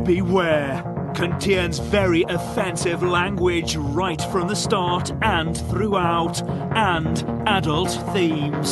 beware. Contains very offensive language right from the start and throughout, and adult themes.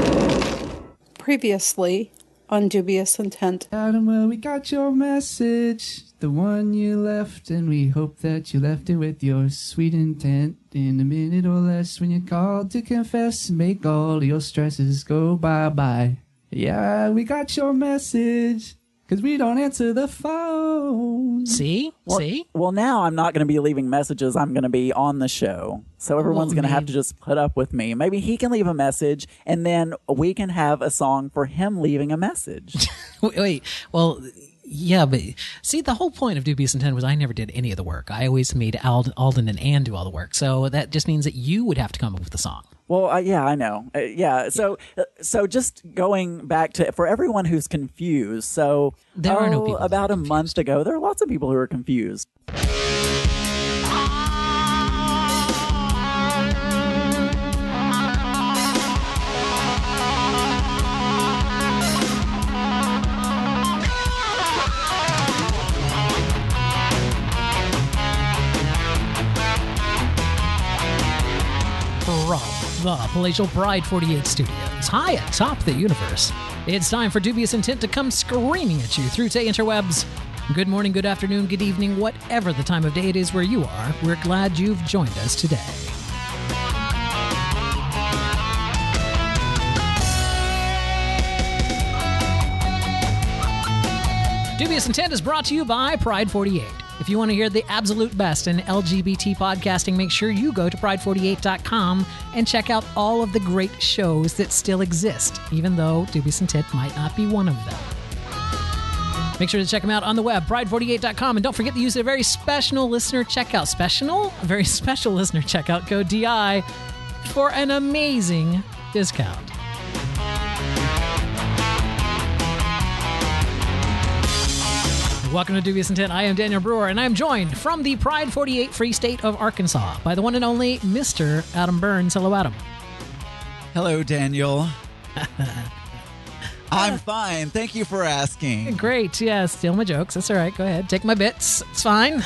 Previously on Dubious Intent. Adam, well, we got your message, the one you left, and we hope that you left it with your sweet intent. In a minute or less, when you called to confess and make all your stresses go bye-bye. Yeah, we got your message. Because we don't answer the phone. See? Well, now I'm not going to be leaving messages. I'm going to be on the show. So everyone's going to have to just put up with me. Maybe he can leave a message, and then we can have a song for him leaving a message. Wait. Well, yeah, but see, the whole point of Dubious Intent was I never did any of the work. I always made Alden and Ann do all the work. So that just means that you would have to come up with the song. Well, yeah, I know. So just going back to, for everyone who's confused, so there are no people about a month ago, there are lots of people who are confused. The palatial Pride 48 Studios, high atop the universe. It's time for Dubious Intent to come screaming at you through the interwebs. Good morning, good afternoon, good evening, whatever the time of day it is where you are, we're glad you've joined us today. Dubious Intent is brought to you by Pride 48. If you want to hear the absolute best in LGBT podcasting, make sure you go to pride48.com and check out all of the great shows that still exist, even though Dubious Intent might not be one of them. Make sure to check them out on the web, pride48.com, and don't forget to use a very special listener checkout. A very special listener checkout code DI for an amazing discount. Welcome to Dubious Intent. I am Daniel Brewer, and I'm joined from the Pride 48 Free State of Arkansas by the one and only Mr. Adam Burns. Hello, Adam. Hello, Daniel. I'm fine. Thank you for asking. Great. Yeah, steal my jokes. That's all right. Go ahead. Take my bits. It's fine.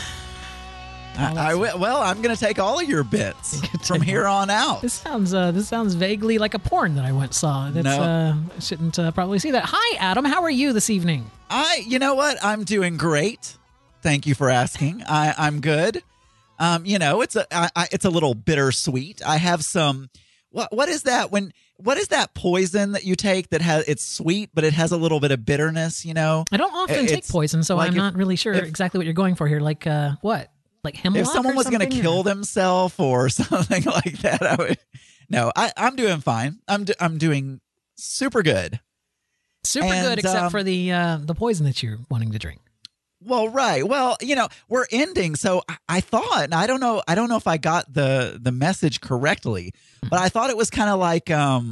Well, I'm going to take all of your bits from here on out. This sounds vaguely like a porn that I once saw. I shouldn't probably see that. Hi, Adam. How are you this evening? You know what? I'm doing great. Thank you for asking. I'm good. It's a little bittersweet. I have some. What is that? What is that poison that you take that it's sweet, but it has a little bit of bitterness? I don't often take poison, so like I'm not really sure exactly what you're going for here. Like what? Like hemlock? If someone was going to kill themselves or something like that, I would. No, I'm doing fine. I'm doing super good. Super good, except for the poison that you're wanting to drink. Well, right. Well, we're ending, so I thought, and I don't know if I got the message correctly, but I thought it was kind of like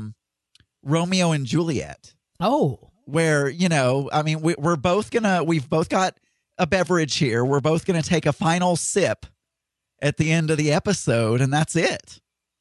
Romeo and Juliet. Oh, where we've both got a beverage here. We're both going to take a final sip at the end of the episode, and that's it.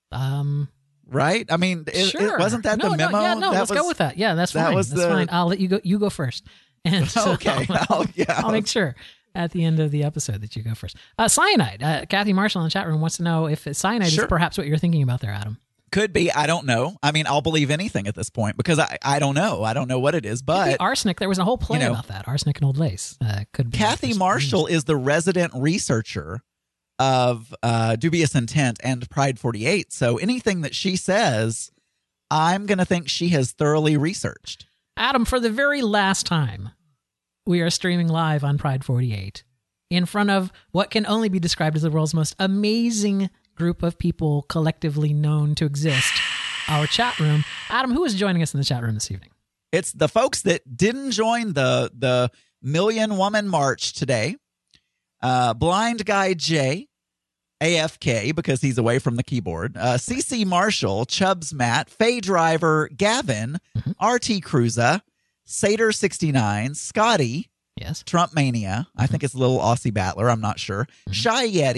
Right? I mean, sure. Wasn't that the memo? Let's go with that. Yeah, that's fine. That's fine. I'll let you go. You go first. And so okay. I'll make sure at the end of the episode that you go first. Cyanide. Kathy Marshall in the chat room wants to know if cyanide is perhaps what you're thinking about there, Adam. Could be. I don't know. I mean, I'll believe anything at this point because I don't know. I don't know what it is. But arsenic. There was a whole play about that. Arsenic and Old Lace. Could be. Kathy Marshall is the resident researcher of Dubious Intent and Pride 48. So anything that she says, I'm going to think she has thoroughly researched. Adam, for the very last time, we are streaming live on Pride 48 in front of what can only be described as the world's most amazing group of people collectively known to exist, our chat room. Adam, who is joining us in the chat room this evening? It's the folks that didn't join the Million Woman March today. Blind Guy J, AFK because he's away from the keyboard, CC Marshall, Chubbs Matt, Faye Driver, Gavin, RT Cruza, Sater 69, Scotty, yes, Trump Mania, I think it's a little Aussie Battler, I'm not sure, Shy Yeti,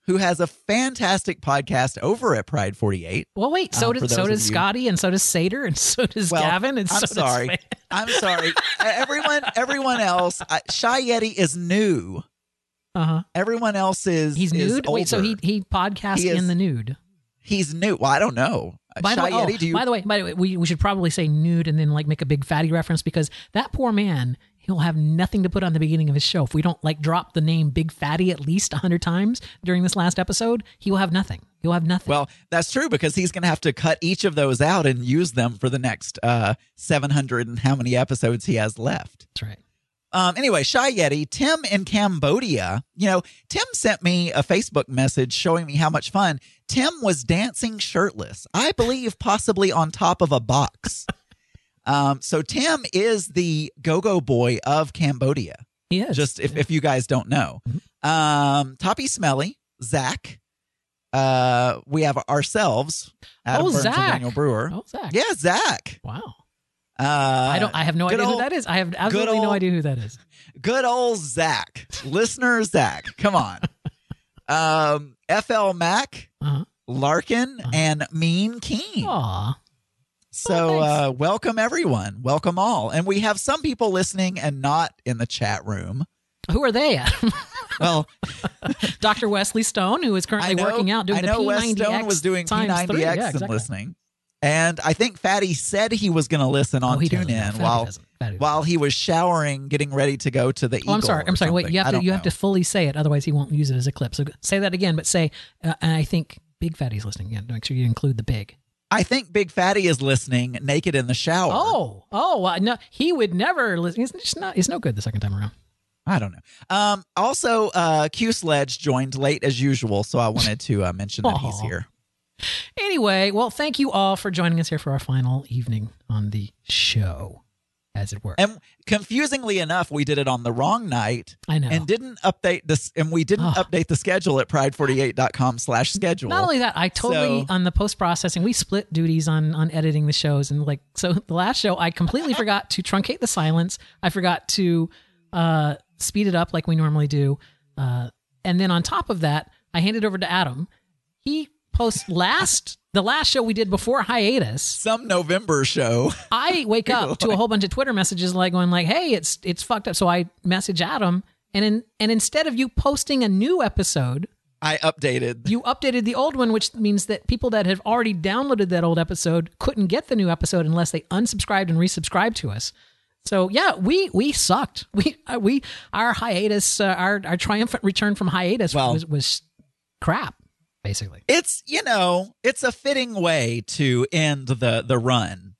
who has a fantastic podcast over at Pride 48. Well, wait. So does Scotty, and so does Sater, and so does Gavin, and I'm sorry. I'm sorry. Everyone else. Shy Yeti is new. Everyone else is he's nude. Older. Wait, so he podcasts in the nude. He's new. Well, I don't know. By the way, we should probably say nude and then like make a big fatty reference, because that poor man, he'll have nothing to put on the beginning of his show. If we don't like drop the name Big Fatty at least 100 times during this last episode, he will have nothing. He'll have nothing. Well, that's true, because he's going to have to cut each of those out and use them for the next 700 and how many episodes he has left. That's right. Anyway, Shy Yeti, Tim in Cambodia. Tim sent me a Facebook message showing me how much fun. Tim was dancing shirtless, I believe possibly on top of a box. So Tim is the go-go boy of Cambodia. He is. Just if you guys don't know. Toppy Smelly, Zach. We have ourselves, Adam Burns Zach. and Daniel Brewer. Oh, Zach. Yeah, Zach. Wow. I have no idea who that is. I have absolutely no idea who that is. Good old Zach. Listener Zach. Come on. FL Mac, Larkin, and Mean Keen. Aw. So welcome, everyone. Welcome all. And we have some people listening and not in the chat room. Who are they? Well, Dr. Wesley Stone, who is currently working out doing the P90X. Wes Stone was doing P90X and listening. And I think Fatty said he was going to listen on TuneIn while he was showering, getting ready to go to the Eagle. I'm sorry. Wait, you have to fully say it, otherwise he won't use it as a clip. So say that again, but say, and I think Big Fatty's listening. Yeah, make sure you include the big. I think Big Fatty is listening naked in the shower. No, he would never listen. He's no good the second time around. I don't know. Also, Q Sledge joined late as usual, so I wanted to mention that he's here. Anyway, well, thank you all for joining us here for our final evening on the show, as it were. And confusingly enough, we did it on the wrong night. I know. And didn't update this, and we didn't update the schedule at pride48.com/schedule. Not only that, I totally, on the post-processing, we split duties on editing the shows. And so the last show, I completely forgot to truncate the silence. I forgot to speed it up like we normally do. And then on top of that, I handed over to Adam. He posts the last show we did before hiatus, some November show. I wake up to a whole bunch of Twitter messages going hey, it's fucked up. So I message Adam, and instead of you posting a new episode, I updated. You updated the old one, which means that people that have already downloaded that old episode couldn't get the new episode unless they unsubscribed and resubscribed to us. So yeah, we sucked. Our hiatus, our triumphant return from hiatus was crap. Basically, it's a fitting way to end the run.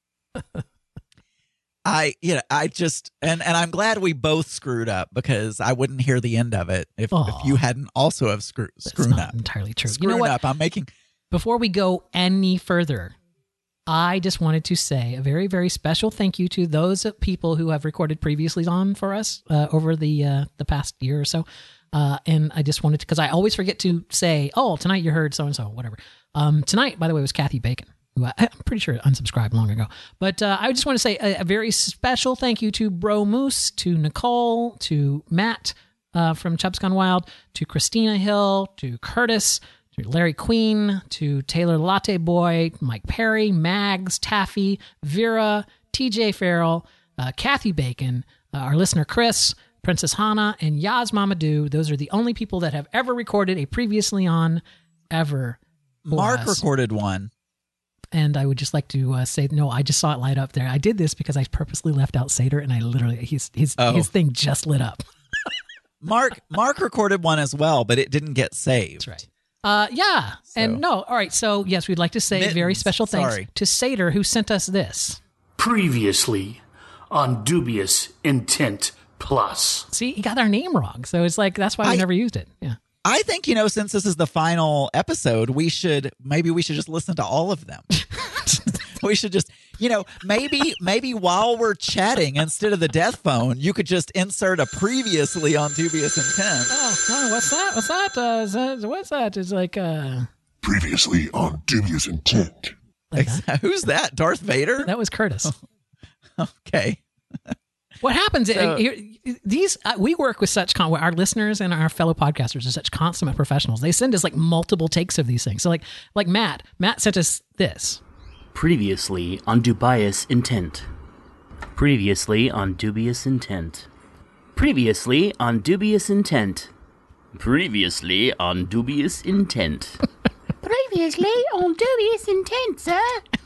I'm glad we both screwed up, because I wouldn't hear the end of it if you hadn't also have screwed up. Entirely true. Screwing you know what? Up. Before we go any further, I just wanted to say a very, very special thank you to those people who have recorded previously on for us over the past year or so. And I just wanted to, because I always forget to say, tonight you heard so-and-so, whatever. Tonight, by the way, was Kathy Bacon, who I'm pretty sure unsubscribed long ago. But I just want to say a very special thank you to Bro Moose, to Nicole, to Matt from Chubb's Gone Wild, to Christina Hill, to Curtis, to Larry Queen, to Taylor Latte Boy, Mike Perry, Mags, Taffy, Vera, TJ Farrell, Kathy Bacon, our listener Chris, Princess Hannah, and Yaz Mamadou. Those are the only people that have ever recorded a previously on ever. Mark recorded one. And I would just like to say, no, I just saw it light up there. I did this because I purposely left out Sater, and I literally, his thing just lit up. Mark recorded one as well, but it didn't get saved. That's right. Yeah. So. And no. All right. So yes, we'd like to say very special thanks to Sater, who sent us this. Previously on Dubious Intent Plus. See, he got our name wrong. So it's like, that's why we never used it. Yeah. I think, since this is the final episode, we should just listen to all of them. We should just, maybe while we're chatting, instead of the death phone, you could just insert a previously on Dubious Intent. Oh, what's that? What's that? It's like, previously on Dubious Intent. Like Who's that? Darth Vader? That was Curtis. Okay. What happens? We work with such our listeners and our fellow podcasters are such consummate professionals. They send us like multiple takes of these things. So like Matt sent us this. Previously on Dubious Intent. Previously on Dubious Intent. Previously on Dubious Intent. Previously on Dubious Intent. Previously on Dubious Intent, sir.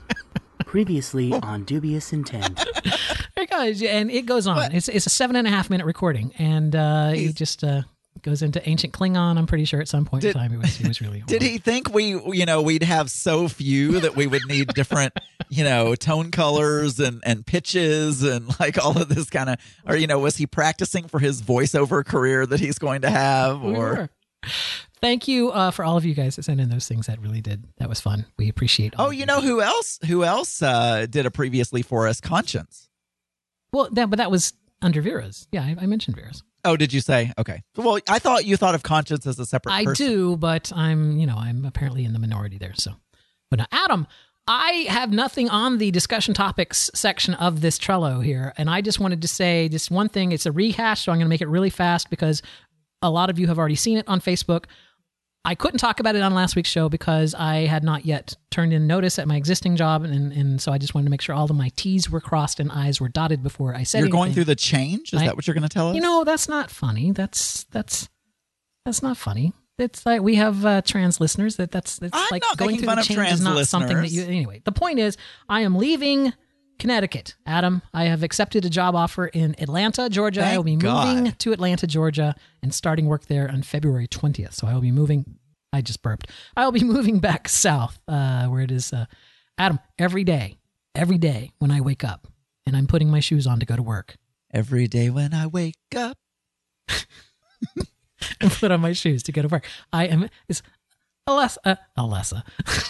Previously on Dubious Intent. There it goes, and it goes on. What? It's a 7.5 minute recording, and he just goes into ancient Klingon. I'm pretty sure at some point in time it was really horrible. Did he think we'd have so few that we would need different tone colors and pitches and like all of this kind of, or was he practicing for his voiceover career that he's going to have? Or thank you for all of you guys that sent in those things. That was fun. We appreciate all. Oh, who else did a previously for us? Conscience. Well, but that was under Vera's. Yeah, I mentioned Vera's. Oh, did you say? Okay. Well, I thought you thought of Conscience as a separate person. I do, but I'm apparently in the minority there. So, but now, Adam, I have nothing on the discussion topics section of this Trello here, and I just wanted to say just one thing. It's a rehash, so I'm going to make it really fast because a lot of you have already seen it on Facebook. I couldn't talk about it on last week's show because I had not yet turned in notice at my existing job, and so I just wanted to make sure all of my T's were crossed and I's were dotted before I said anything. You're going through the change? Is that what you're going to tell us? That's not funny. That's not funny. It's like we have trans listeners. That's I'm like not going making through fun the of change trans is not listeners. something that you. Anyway, the point is, I am leaving Connecticut, Adam. I have accepted a job offer in Atlanta, Georgia. I will be moving to Atlanta, Georgia, and starting work there on February 20th. So I will be moving. I just burped. I will be moving back south, where it is. Adam, every day when I wake up and I'm putting my shoes on to go to work. Every day when I wake up and put on my shoes to go to work. Is Alexa.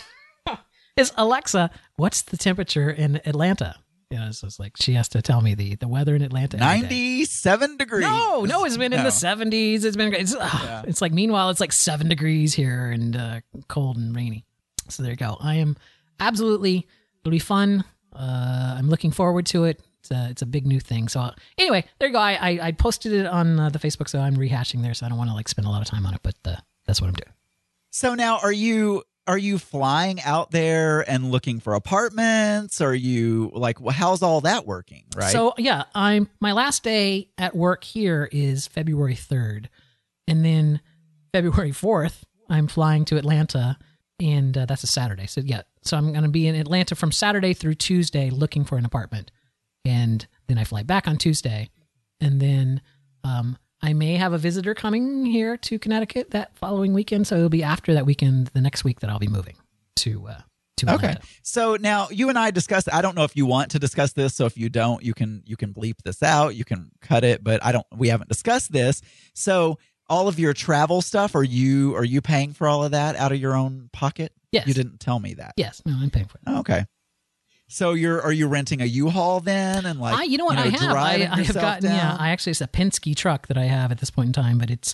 Is Alexa, what's the temperature in Atlanta? So it's like she has to tell me the weather in Atlanta. 97 degrees. No, it's been in the 70s. It's been it's like meanwhile it's like 7 degrees here and cold and rainy. So there you go. I am absolutely. It'll be fun. I'm looking forward to it. It's a big new thing. So anyway, there you go. I posted it on the Facebook, so I'm rehashing there. So I don't want to spend a lot of time on it, but that's what I'm doing. So now, are you flying out there and looking for apartments? Are you how's all that working? Right. So yeah, my last day at work here is February 3rd, and then February 4th I'm flying to Atlanta, and that's a Saturday. So yeah, so I'm going to be in Atlanta from Saturday through Tuesday looking for an apartment, and then I fly back on Tuesday, and then I may have a visitor coming here to Connecticut that following weekend, so it'll be after that weekend, the next week, that I'll be moving to Atlanta. Okay. So now you and I discussed. I don't know if you want to discuss this. So if you don't, you can bleep this out. You can cut it. But we haven't discussed this. So all of your travel stuff, are you paying for all of that out of your own pocket? Yes. You didn't tell me that. Yes. No, I'm paying for it. Okay. So are you renting a U-Haul then, and I have gotten I actually, it's a Penske truck that I have at this point in time, but it's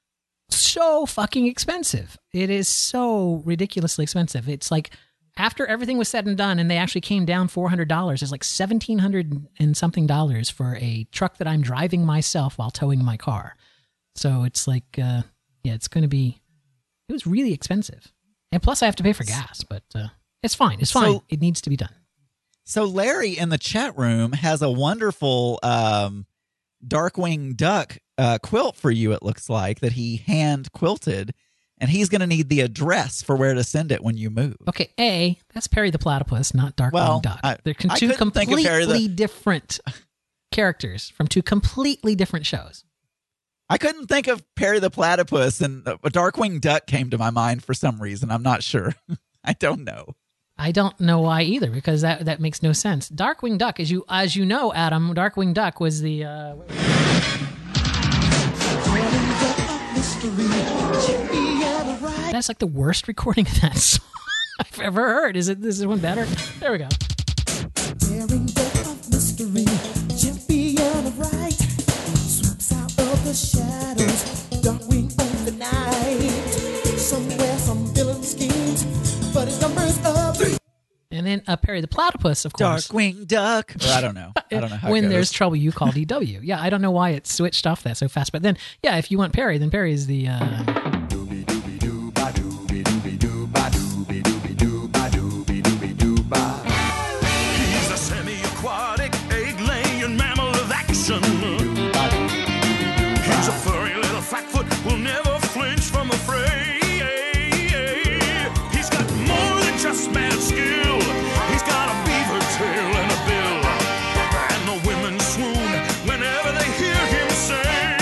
so fucking expensive. It is so ridiculously expensive. It's like after everything was said and done, and they actually came down $400. It's like $1,700 and something for a truck that I'm driving myself while towing my car. So it's like it's going to be. It was really expensive, and plus I have to pay for gas, but it's fine. It's fine. It needs to be done. So Larry in the chat room has a wonderful Darkwing Duck quilt for you, it looks like, that he hand quilted, and he's going to need the address for where to send it when you move. Okay, that's Perry the Platypus, not Darkwing Duck. They're two completely different characters from two completely different shows. I couldn't think of Perry the Platypus, and a Darkwing Duck came to my mind for some reason. I'm not sure. I don't know. I don't know why either, because that makes no sense. Darkwing Duck, as you know, Adam, Darkwing Duck was the. That's like the worst recording of that song I've ever heard. Is this one better? There we go. Daring Duck of mystery, champion of right, swoops out of the shadows, Darkwing of the night. Somewhere some villain schemes, but his numbers up. And And then Perry the Platypus, of course. Darkwing Duck. Or I don't know. I don't know how When it goes. there's trouble, you call DW. Yeah, I don't know why it switched off that so fast. But then, yeah, if you want Perry, then Perry is the... He's a semi-aquatic, egg-laying mammal of action. He's a furry little flatfoot who'll never flinch from the fray. He's got more than just mad skill. He's got a beaver tail and a bill. And the women swoon whenever they hear him say,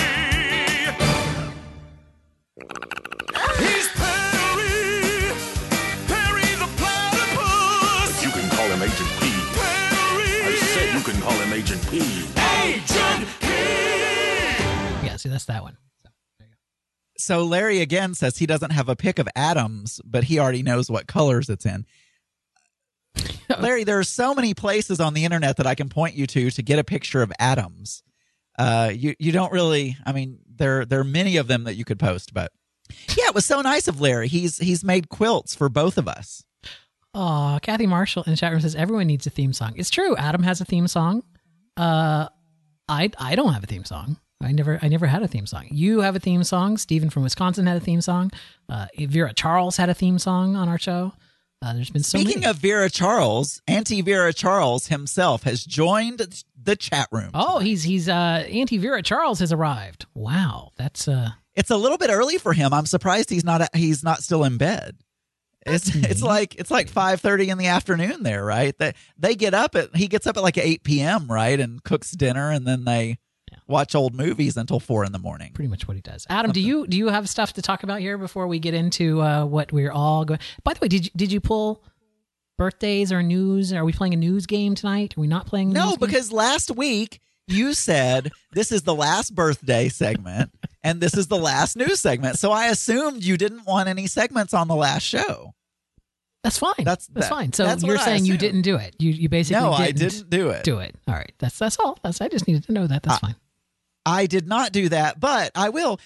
he's Perry, Perry the Platypus. You can call him Agent P. I said you can call him Agent P. Agent P. Yeah, see, that's that one. So, there you go. So Larry again says he doesn't have a pic of atoms, but he already knows what colors it's in. Larry, there are so many places on the internet that I can point you to get a picture of atoms. You don't really, I mean, there are many of them that you could post, but yeah, it was so nice of Larry. He's made quilts for both of us. Oh, Kathy Marshall in the chat room says everyone needs a theme song. It's true. Adam has a theme song. I don't have a theme song. I never had a theme song. You have a theme song. Steven from Wisconsin had a theme song. Vera Charles had a theme song on our show. There's been so Speaking many. of Vera Charles, Auntie Vera Charles himself has joined the chat room. Oh, he's Auntie Vera Charles has arrived. Wow, that's It's a little bit early for him. I'm surprised he's not still in bed. It's like 5:30 in the afternoon there, right? He gets up at like 8 p.m., right, and cooks dinner, and then they watch old movies until 4 in the morning. pretty much what he does. Adam, do you have stuff to talk about here before we get into what we're all going? By the way, did you pull birthdays or news? Are we playing a news game tonight? Are we not playing? A news No, game? because last week you said this is the last birthday segment and this is the last news segment. So I assumed you didn't want any segments on the last show. That's fine. That's fine. So that's you're what I saying you assumed. didn't do it. You basically No, didn't I didn't do it. Do it. All right. That's all. I just needed to know that. That's fine. I did not do that, but I will.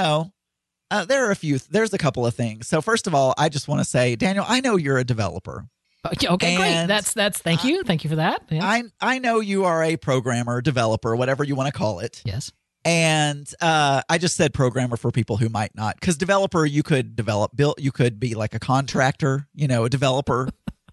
There's a couple of things. So first of all, I just want to say, Daniel, I know you're a developer. Okay, great. And That's thank you. Thank you for that. Yeah. I know you are a programmer, developer, whatever you want to call it. Yes. And I just said programmer for people who might not, because developer, you could build, you could be like a contractor, a developer.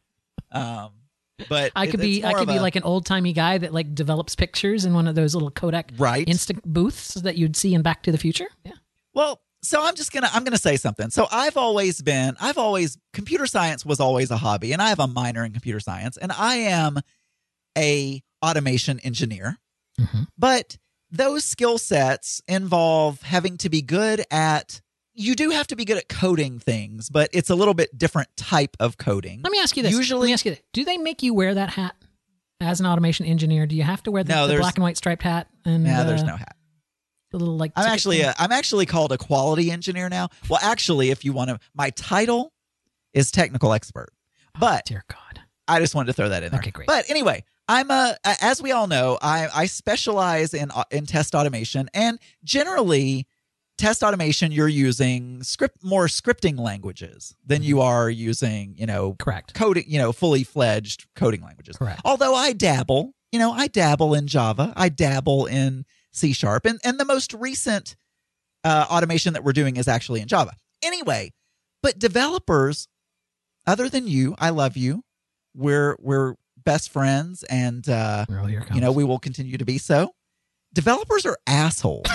But I could be like an old timey guy that like develops pictures in one of those little Kodak instant booths that you'd see in Back to the Future. Yeah. Well, so I'm gonna say something. So computer science was always a hobby, and I have a minor in computer science, and I am a automation engineer. Mm-hmm. But those skill sets involve having to be good at. You do have to be good at coding things, but it's a little bit different type of coding. Let me ask you this. Do they make you wear that hat as an automation engineer? Do you have to wear the black and white striped hat? And there's no hat. The little like. I'm actually called a quality engineer now. Well, actually, if you want to, my title is technical expert. But dear God, I just wanted to throw that in there. Okay, great. But anyway, as we all know, I specialize in test automation, and generally. Test automation, you're using more scripting languages than you are using, correct coding, fully fledged coding languages. Correct. Although I dabble in Java, I dabble in C#, and the most recent automation that we're doing is actually in Java. Anyway, but developers, other than you, I love you. We're best friends, and we will continue to be so. Developers are assholes.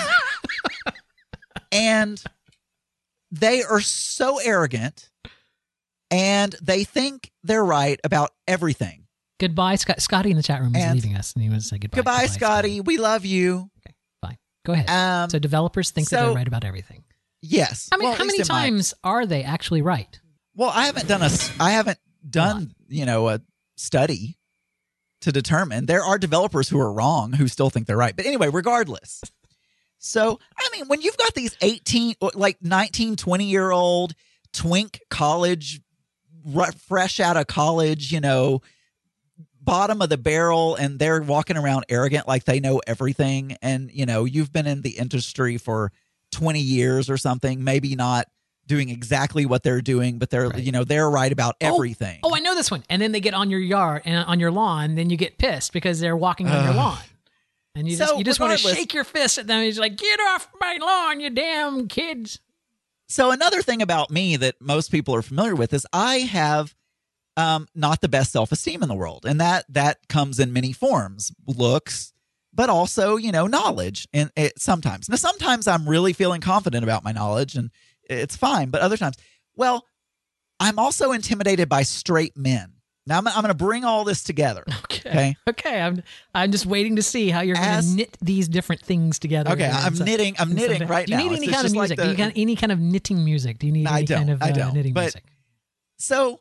And they are so arrogant, and they think they're right about everything. Goodbye, Scotty in the chat room is leaving us, and he was saying goodbye. Goodbye, Scotty. We love you. Okay, fine. Go ahead. So developers think that they're right about everything. Yes. How many times are they actually right? Well, I haven't done a study to determine. There are developers who are wrong who still think they're right. But anyway, regardless. So, when you've got these 19, 20-year-old twink college, fresh out of college, bottom of the barrel, and they're walking around arrogant like they know everything, and, you've been in the industry for 20 years or something, maybe not doing exactly what they're doing, but they're they're right about everything. Oh, I know this one. And then they get on your yard and on your lawn, then you get pissed because they're walking on your lawn. And you just want to shake your fist at them. He's like, get off my lawn, you damn kids. So another thing about me that most people are familiar with is I have not the best self-esteem in the world. And that comes in many forms, looks, but also, knowledge. And sometimes I'm really feeling confident about my knowledge and it's fine. But other times, well, I'm also intimidated by straight men. Now I'm going to bring all this together. Okay. I'm just waiting to see how you're going to knit these different things together. Okay. I'm knitting right now. Do you need any kind of music? Do you got any kind of knitting music? Do you need any kind of knitting music? So,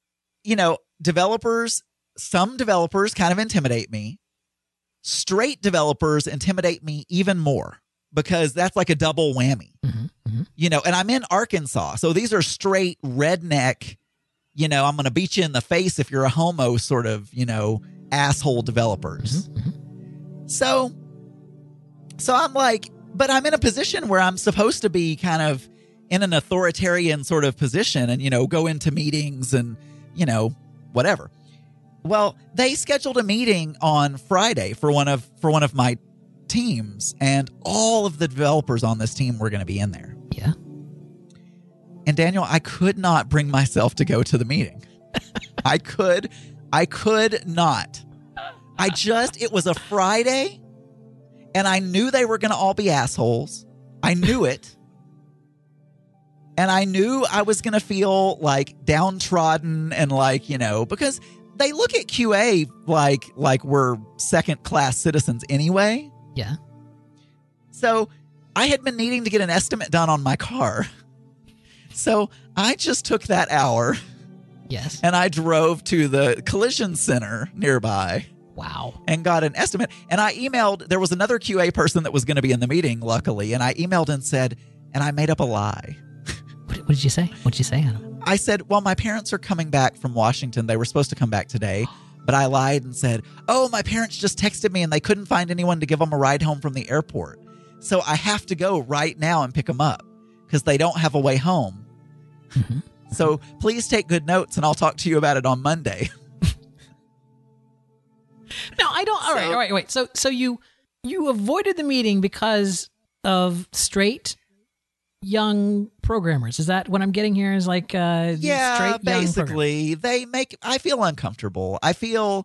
some developers kind of intimidate me. Straight developers intimidate me even more because that's like a double whammy. And I'm in Arkansas. So these are straight redneck, I'm going to beat you in the face if you're a homo sort of, asshole developers. So I'm like, but I'm in a position where I'm supposed to be kind of in an authoritarian sort of position and, go into meetings and, whatever. Well, they scheduled a meeting on Friday for one of my teams, and all of the developers on this team were going to be in there. Yeah. And Daniel, I could not bring myself to go to the meeting. I could not. It was a Friday, and I knew they were going to all be assholes. I knew it. And I knew I was going to feel like downtrodden and because they look at QA like we're second-class citizens anyway. Yeah. So I had been needing to get an estimate done on my car. So I just took that hour. Yes. And I drove to the collision center nearby. Wow. And got an estimate. And I emailed, there was another QA person that was going to be in the meeting, luckily. And I emailed and said, and I made up a lie. What did you say? What did you say, Adam? I said, well, my parents are coming back from Washington. They were supposed to come back today. But I lied and said, oh, my parents just texted me and they couldn't find anyone to give them a ride home from the airport. So I have to go right now and pick them up because they don't have a way home. So please take good notes and I'll talk to you about it on Monday. No, I don't. All right, wait. So you avoided the meeting because of straight young programmers. Is that what I'm getting here? Is like straight basically they make I feel uncomfortable. I feel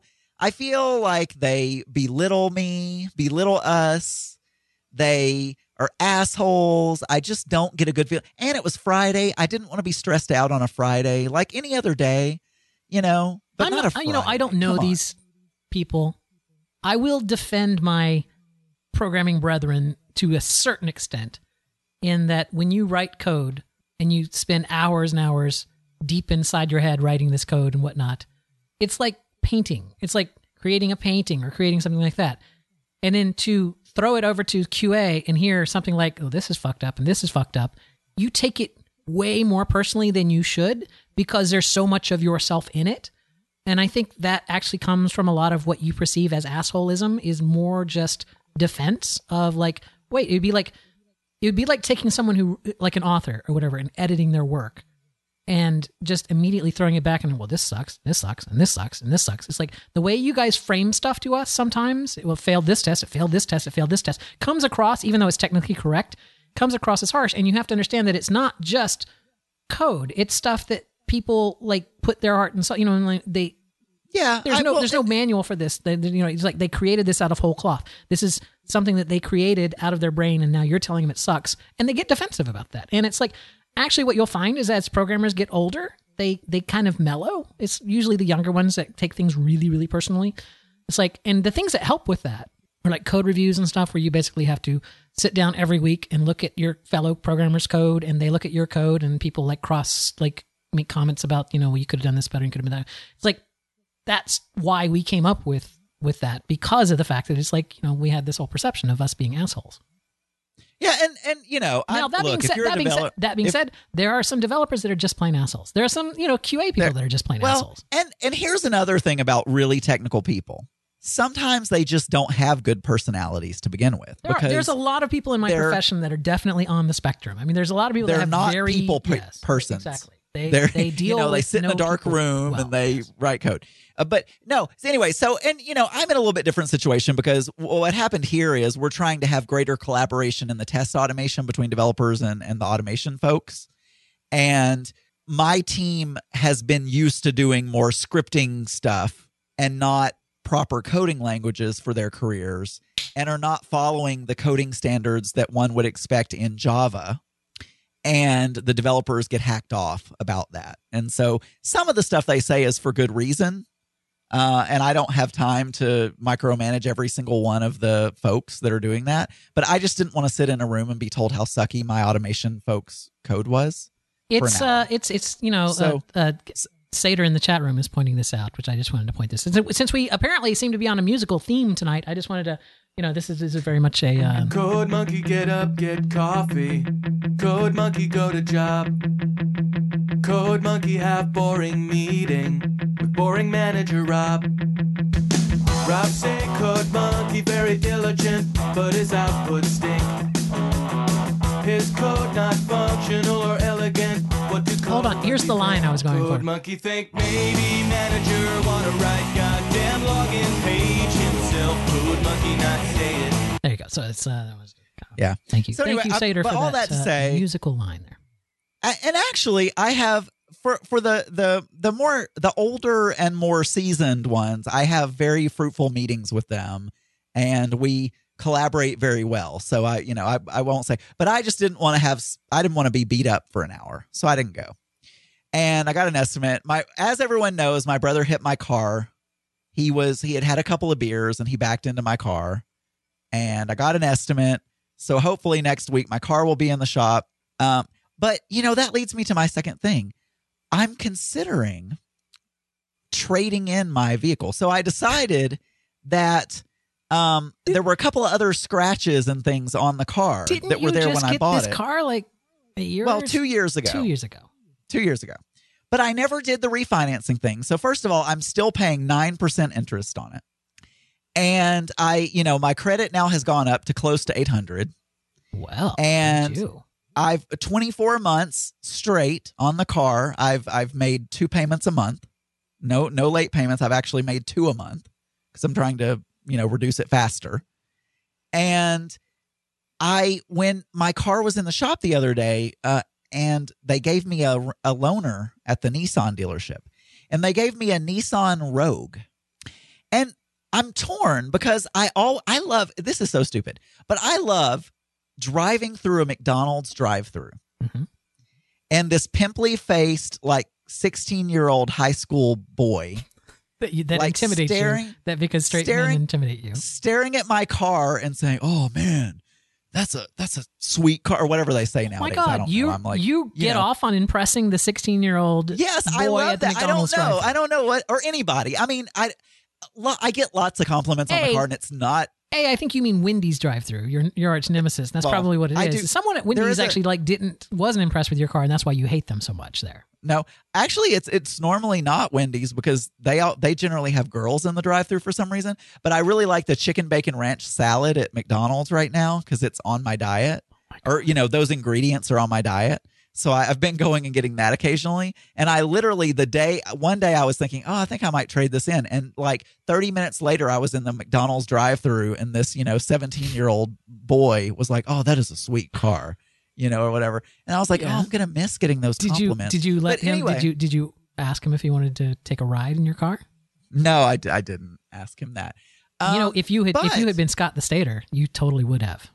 like they belittle me, belittle us. They are assholes. I just don't get a good feel. And it was Friday. I didn't want to be stressed out on a Friday like any other day, but not a Friday. I don't know these people. I will defend my programming brethren to a certain extent in that when you write code and you spend hours and hours deep inside your head writing this code and whatnot, it's like painting. It's like creating a painting or creating something like that. And then to throw it over to QA and hear something like, oh, this is fucked up and this is fucked up, you take it way more personally than you should because there's so much of yourself in it. And I think that actually comes from a lot of what you perceive as assholism is more just defense of like, wait, it would be like taking someone who, like an author or whatever, and editing their work and just immediately throwing it back and, well, this sucks, and this sucks. It's like the way you guys frame stuff to us sometimes, it will fail this test, it failed this test, it failed this test, comes across, even though it's technically correct, comes across as harsh. And you have to understand that it's not just code. It's stuff that people like put their heart and soul, and like there's no manual for this. It's like they created this out of whole cloth. This is something that they created out of their brain, and now you're telling them it sucks, and they get defensive about that. And it's like, actually, what you'll find is as programmers get older, they kind of mellow. It's usually the younger ones that take things really, really personally. It's like, and the things that help with that are like code reviews and stuff, where you basically have to sit down every week and look at your fellow programmers' code, and they look at your code, and people make comments about, well, you could have done this better, you could have done that. It's like, that's why we came up with that, because of the fact that it's like, we had this whole perception of us being assholes. Yeah, and now that being said, there are some developers that are just plain assholes. There are some, QA people that are just plain assholes. And here's another thing about really technical people. sometimes they just don't have good personalities to begin with. There's a lot of people in my profession that are definitely on the spectrum. I mean, there's a lot of people that have not very people yes, persons. Exactly. They deal they with sit in a dark room and they write code. But no, so anyway, I'm in a little bit different situation because what happened here is we're trying to have greater collaboration in the test automation between developers and the automation folks. And my team has been used to doing more scripting stuff and not proper coding languages for their careers, and are not following the coding standards that one would expect in Java. And the developers get hacked off about that. And so some of the stuff they say is for good reason. And I don't have time to micromanage every single one of the folks that are doing that. But I just didn't want to sit in a room and be told how sucky my automation folks' code was. Sater in the chat room is pointing this out, which I just wanted to point this. Since we apparently seem to be on a musical theme tonight, I just wanted to, this is very much a... Code Monkey, get up, get coffee. Code Monkey, go to job. Code Monkey, have boring meeting with boring manager Rob. Rob say Code Monkey, very diligent, but his output stink. His code not functional or elegant. What do Hold on, here's the line I was going for. Code Monkey think maybe manager wanna write goddamn login page himself. Code Monkey not say it. There you go. So it's that was yeah. Thank you. So anyway, Thank you, Sater, for all that to say, musical line there. And actually, I have for the older and more seasoned ones, I have very fruitful meetings with them, and we collaborate very well. So I won't say, but I just didn't want to be beat up for an hour. So I didn't go. And I got an estimate. As everyone knows, my brother hit my car. He had a couple of beers and he backed into my car, and I got an estimate. So hopefully next week my car will be in the shop. But that leads me to my second thing. I'm considering trading in my vehicle. So I decided that there were a couple of other scratches and things on the car that were there when I bought it. Didn't you just get this car like a year? Well, 2 years ago. 2 years ago. 2 years ago. But I never did the refinancing thing. So first of all, I'm still paying 9% interest on it. And my credit now has gone up to close to 800. Well, and I've 24 months straight on the car. I've made 2 payments a month. No late payments. I've actually made 2 a month because I'm trying to reduce it faster. And when my car was in the shop the other day, and they gave me a loaner at the Nissan dealership, and they gave me a Nissan Rogue. And I'm torn because I love, this is so stupid, but I love driving through a McDonald's drive-through. Mm-hmm. And this pimply-faced, 16-year-old high school boy that intimidates you. That because straight men intimidate you. Staring at my car and saying, "Oh man, that's a sweet car," or whatever they say nowadays. Oh my God, I don't know. I'm you get off on impressing the 16-year-old. Yes, boy I love at the that. McDonald's I don't know what, or anybody. I mean, I get lots of compliments on the car, and it's not. Hey, I think you mean Wendy's drive-through. Your arch nemesis. That's probably what it is. Someone at Wendy's actually wasn't impressed with your car, and that's why you hate them so much there. No, actually, it's normally not Wendy's because they generally have girls in the drive-through for some reason. But I really like the chicken bacon ranch salad at McDonald's right now because it's on my diet, or those ingredients are on my diet. So I've been going and getting that occasionally. And I literally one day I was thinking, I think I might trade this in. And 30 minutes later, I was in the McDonald's drive-through, and this 17-year-old boy was like, "Oh, that is a sweet car." Or whatever. And I was like, I'm going to miss getting those compliments. Did you let him, anyway, did you ask him if he wanted to take a ride in your car? No, I didn't ask him that. If you had been Scott the Stater, you totally would have.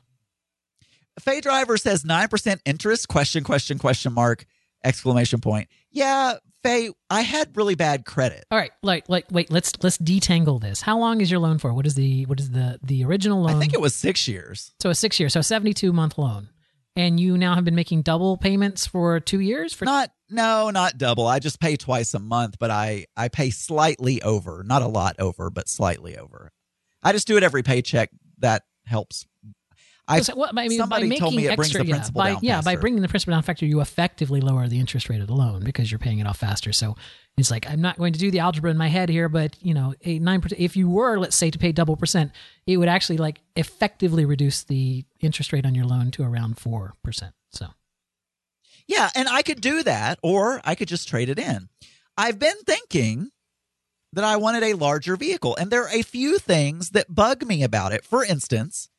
Faye Driver says 9% interest, question mark, exclamation point. Yeah, Faye, I had really bad credit. All right, wait, let's detangle this. How long is your loan for? What is the original loan? I think it was 6 years. So a 6 year, so 72-month loan. And you now have been making double payments for 2 years? Not double. I just pay twice a month, but I pay slightly over. Not a lot over, but slightly over. I just do it every paycheck. That helps. Somebody told me it brings the principal down faster. By bringing the principal down factor, you effectively lower the interest rate of the loan because you're paying it off faster. So it's like, I'm not going to do the algebra in my head here, but 9%. If you were, let's say, to pay double percent, it would actually like effectively reduce the interest rate on your loan to around 4%. So. Yeah, and I could do that, or I could just trade it in. I've been thinking that I wanted a larger vehicle, and there are a few things that bug me about it. For instance,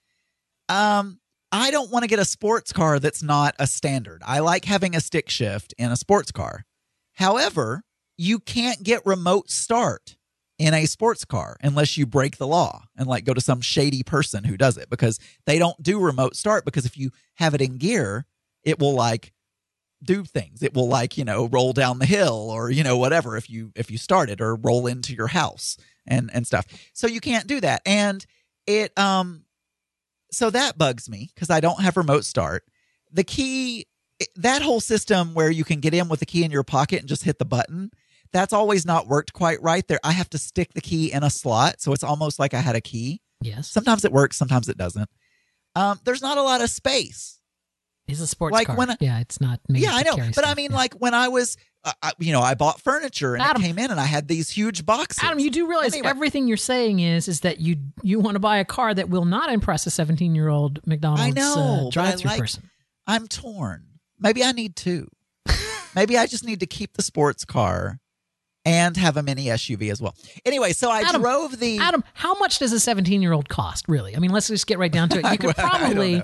I don't want to get a sports car that's not a standard. I like having a stick shift in a sports car. However, you can't get remote start in a sports car unless you break the law and like go to some shady person who does it, because they don't do remote start, because if you have it in gear, it will like do things. It will like, roll down the hill or, whatever if you start it, or roll into your house and stuff. So you can't do that. And it so that bugs me because I don't have remote start. The key, that whole system where you can get in with the key in your pocket and just hit the button, that's always not worked quite right there. I have to stick the key in a slot, so it's almost like I had a key. Yes. Sometimes it works, sometimes it doesn't. There's not a lot of space. It's a sports car. It's not made I know. But stuff. I mean, like when I was, I bought furniture and Adam, it came in and I had these huge boxes. Adam, you do realize everything you're saying is that you want to buy a car that will not impress a 17-year-old McDonald's drive-through person. I'm torn. Maybe I need two. Maybe I just need to keep the sports car and have a mini SUV as well. Anyway, so I drove the... Adam, how much does a 17-year-old cost, really? I mean, let's just get right down to it. You could probably...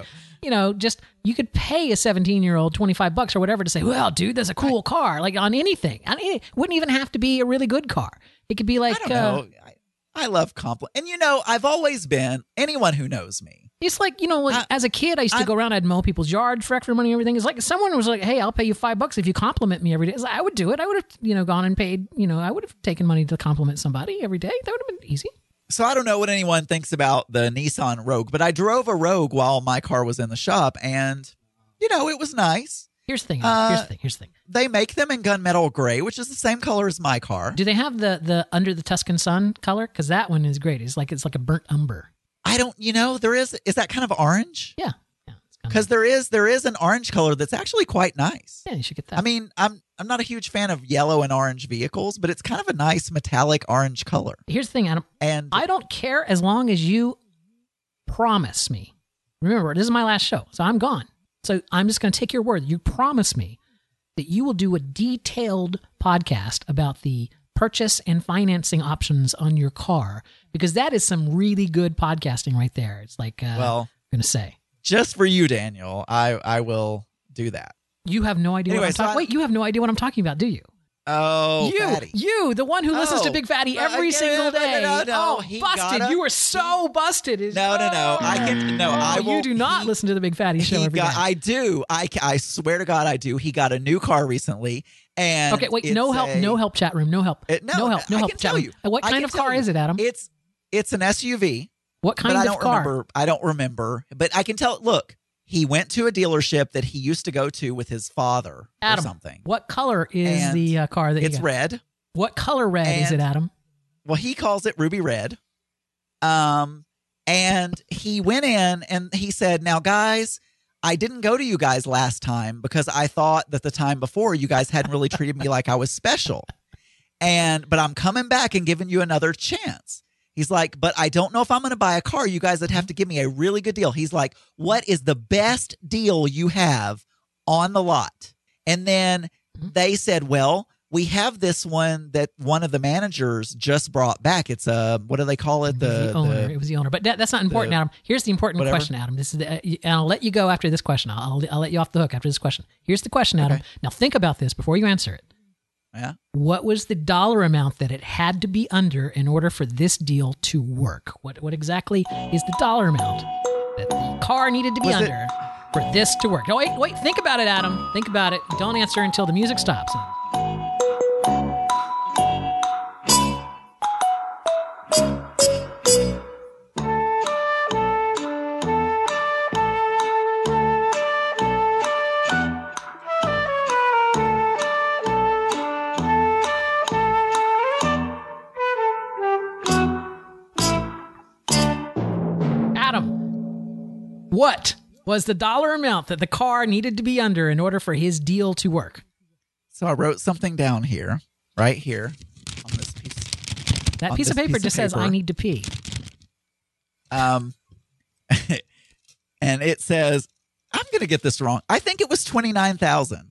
you could pay a 17-year-old $25 or whatever to say, well, dude, that's a cool car, like on anything. It wouldn't even have to be a really good car. It could be like, I don't know. I love compliment. And, I've always been, anyone who knows me. It's like, as a kid, I used to go around, I'd mow people's yard for extra money and everything. It's like someone was like, hey, I'll pay you $5 if you compliment me every day. It's like, I would do it. I would have, gone and paid, I would have taken money to compliment somebody every day. That would have been easy. So I don't know what anyone thinks about the Nissan Rogue, but I drove a Rogue while my car was in the shop, and, it was nice. Here's the thing. Here's the thing. They make them in gunmetal gray, which is the same color as my car. Do they have the Under the Tuscan Sun color? Because that one is great. It's like a burnt umber. I don't, there is that kind of orange? Yeah. Because there is an orange color that's actually quite nice. Yeah, you should get that. I mean, I'm not a huge fan of yellow and orange vehicles, but it's kind of a nice metallic orange color. Here's the thing, Adam. And I don't care as long as you promise me. Remember, this is my last show, so I'm gone. So I'm just going to take your word. You promise me that you will do a detailed podcast about the purchase and financing options on your car, because that is some really good podcasting right there. It's like, I'm going to say. Just for you, Daniel, I will do that. You have no idea what I'm talking about. Wait, you have no idea what I'm talking about, do you? Oh, Fatty. You, the one who listens to Big Fatty every single day. No, busted. You are so busted. No. I will. You do not listen to the Big Fatty show every day. I do. I swear to God, I do. He got a new car recently. And okay, wait, no help, chat room. No help. No help, chat room. What kind of car is it, Adam? It's an SUV. What kind of car? I don't remember. But I can tell, look. He went to a dealership that he used to go to with his father or something. What color is the car that it's red. What color red is it, Adam? Well, he calls it ruby red. And he went in and he said, now, guys, I didn't go to you guys last time because I thought that the time before you guys hadn't really treated me like I was special. But I'm coming back and giving you another chance. He's like, but I don't know if I'm going to buy a car. You guys would have to give me a really good deal. He's like, what is the best deal you have on the lot? And then they said, well, we have this one that one of the managers just brought back. It's what do they call it? The owner. It was the owner. But that's not important, Adam. Here's the important question, Adam. This is and I'll let you go after this question. I'll let you off the hook after this question. Here's the question, Adam. Okay. Now think about this before you answer it. Yeah. What was the dollar amount that it had to be under in order for this deal to work? What exactly is the dollar amount that the car needed to be under for this to work? No, wait. Think about it, Adam. Think about it. Don't answer until the music stops. What was the dollar amount that the car needed to be under in order for his deal to work? So I wrote something down here, right here, on this piece. That piece of paper just says, I need to pee. And it says, I'm going to get this wrong. I think it was $29,000.